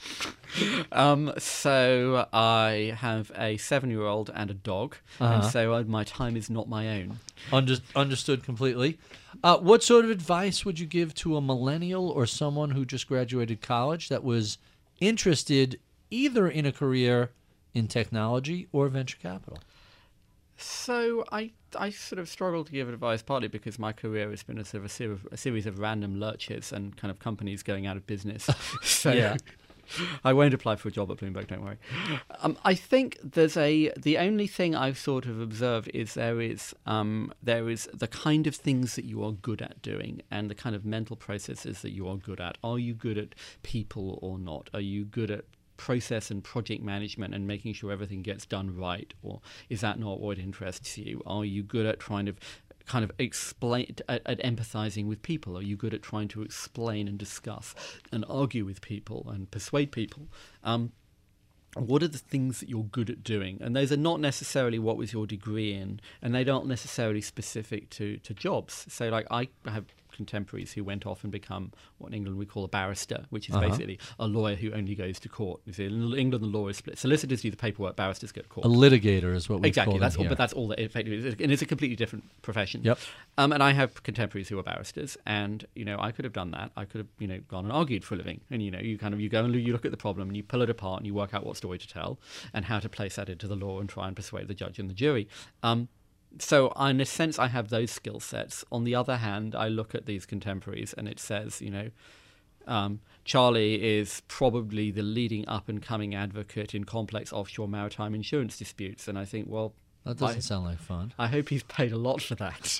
um, so I have a seven-year-old and a dog, Uh-huh. and so uh, my time is not my own. Under- understood completely. Uh, what sort of advice would you give to a millennial or someone who just graduated college that was interested either in a career in technology or venture capital? So I I sort of struggle to give advice, partly because my career has been a sort of a, ser- a series of random lurches and kind of companies going out of business. So Yeah. I won't apply for a job at Bloomberg, don't worry. Um, I think there's a the only thing I've sort of observed is there is um, there is the kind of things that you are good at doing and the kind of mental processes that you are good at. Are you good at people or not? Are you good at process and project management and making sure everything gets done right, or is that not what interests you? Are you good at trying to kind of explain, at, at empathizing with people? Are you good at trying to explain and discuss and argue with people and persuade people? Um, what are the things that you're good at doing? And those are not necessarily what was your degree in, and they aren't necessarily specific to, to jobs. So like I have contemporaries who went off and become what in England we call a barrister, which is Uh-huh. basically a lawyer who only goes to court. You see, in England the law is split. Solicitors do the paperwork, barristers go to court. A litigator is what we Exactly, call that's them all, here. but that's all that it effectively is, and it's a completely different profession. Yep. Um, and I have contemporaries who are barristers, and you know, I could have done that. I could have, you know, gone and argued for a living. And you know, you kind of you go and you look at the problem and you pull it apart and you work out what story to tell and how to place that into the law and try and persuade the judge and the jury. Um, so in a sense, I have those skill sets. On the other hand, I look at these contemporaries and it says, you know, Um, Charlie is probably the leading up-and-coming advocate in complex offshore maritime insurance disputes. And I think, well... That doesn't I, sound like fun. I hope he's paid a lot for that.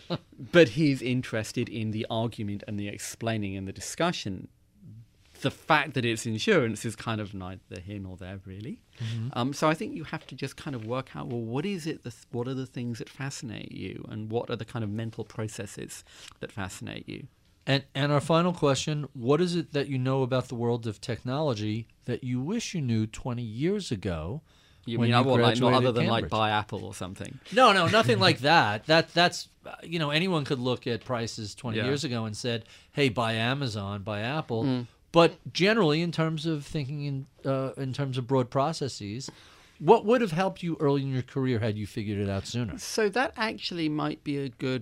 But he's interested in the argument and the explaining and the discussion. The fact that it's insurance is kind of neither here nor there, really. Mm-hmm. Um, so I think you have to just kind of work out, well, what is it? The, what are the things that fascinate you? And what are the kind of mental processes that fascinate you? And and our final question, what is it that you know about the world of technology that you wish you knew twenty years ago? You when mean, you well, like, not other graduated than like Cambridge? buy Apple or something? No, no, nothing like that. That that's uh, you know, anyone could look at prices twenty Yeah. years ago and said, "Hey, buy Amazon, buy Apple." Mm. But generally, in terms of thinking in uh, in terms of broad processes, what would have helped you early in your career had you figured it out sooner? So that actually might be a good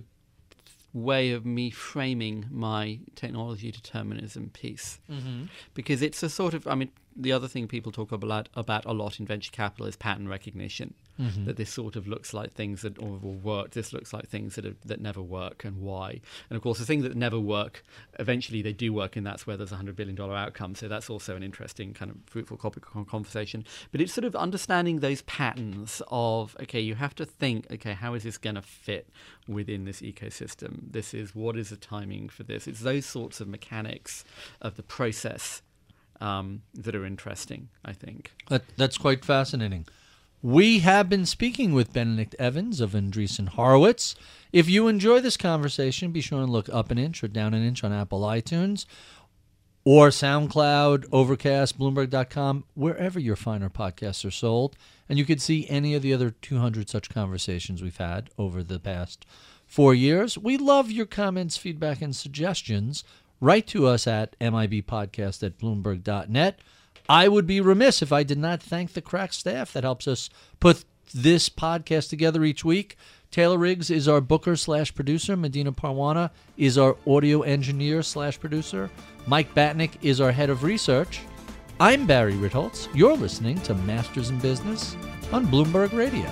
way of me framing my technology determinism piece. Mm-hmm. Because it's a sort of, I mean, the other thing people talk about, about a lot in venture capital is pattern recognition. Mm-hmm. That this sort of looks like things that or will work. This looks like things that are, that never work, and why. And of course, the things that never work, eventually they do work, and that's where there's a hundred billion dollar outcome. So that's also an interesting kind of fruitful conversation. But it's sort of understanding those patterns of, okay, you have to think, okay, how is this going to fit within this ecosystem? This is what is the timing for this? It's those sorts of mechanics of the process um, that are interesting, I think. That, that's quite fascinating. We have been speaking with Benedict Evans of Andreessen Horowitz. If you enjoy this conversation, be sure and look up an inch or down an inch on Apple iTunes or SoundCloud, Overcast, Bloomberg dot com, wherever your finer podcasts are sold. And you can see any of the other two hundred such conversations we've had over the past four years. We love your comments, feedback, and suggestions. Write to us at mibpodcast at bloomberg dot net. I would be remiss if I did not thank the crack staff that helps us put this podcast together each week. Taylor Riggs is our booker slash producer. Medina Parwana is our audio engineer slash producer. Mike Batnick is our head of research. I'm Barry Ritholtz. You're listening to Masters in Business on Bloomberg Radio.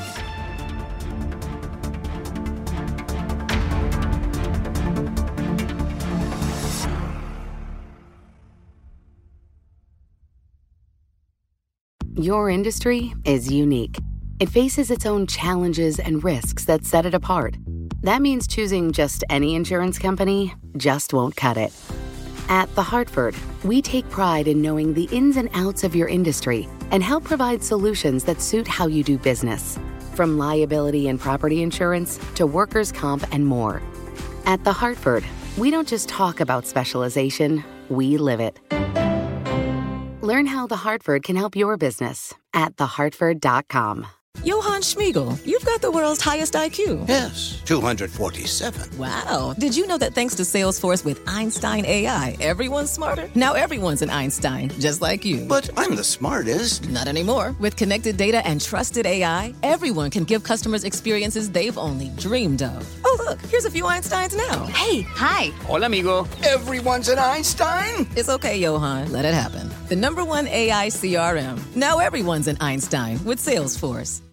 Your industry is unique. It faces its own challenges and risks that set it apart. That means choosing just any insurance company just won't cut it. At The Hartford, we take pride in knowing the ins and outs of your industry and help provide solutions that suit how you do business. From liability and property insurance to workers' comp and more. At The Hartford, We don't just talk about specialization, we live it. Learn how The Hartford can help your business at the hartford dot com. Johann Schmiegel, you've got the world's highest I Q. Yes, two hundred forty-seven. Wow. Did you know that thanks to Salesforce with Einstein A I, everyone's smarter? Now everyone's an Einstein, just like you. But I'm the smartest. Not anymore. With connected data and trusted A I, everyone can give customers experiences they've only dreamed of. Oh, look, here's a few Einsteins now. Hey, hi. Hola, amigo. Everyone's an Einstein? It's okay, Johann. Let it happen. The number one A I C R M. Now everyone's an Einstein with Salesforce.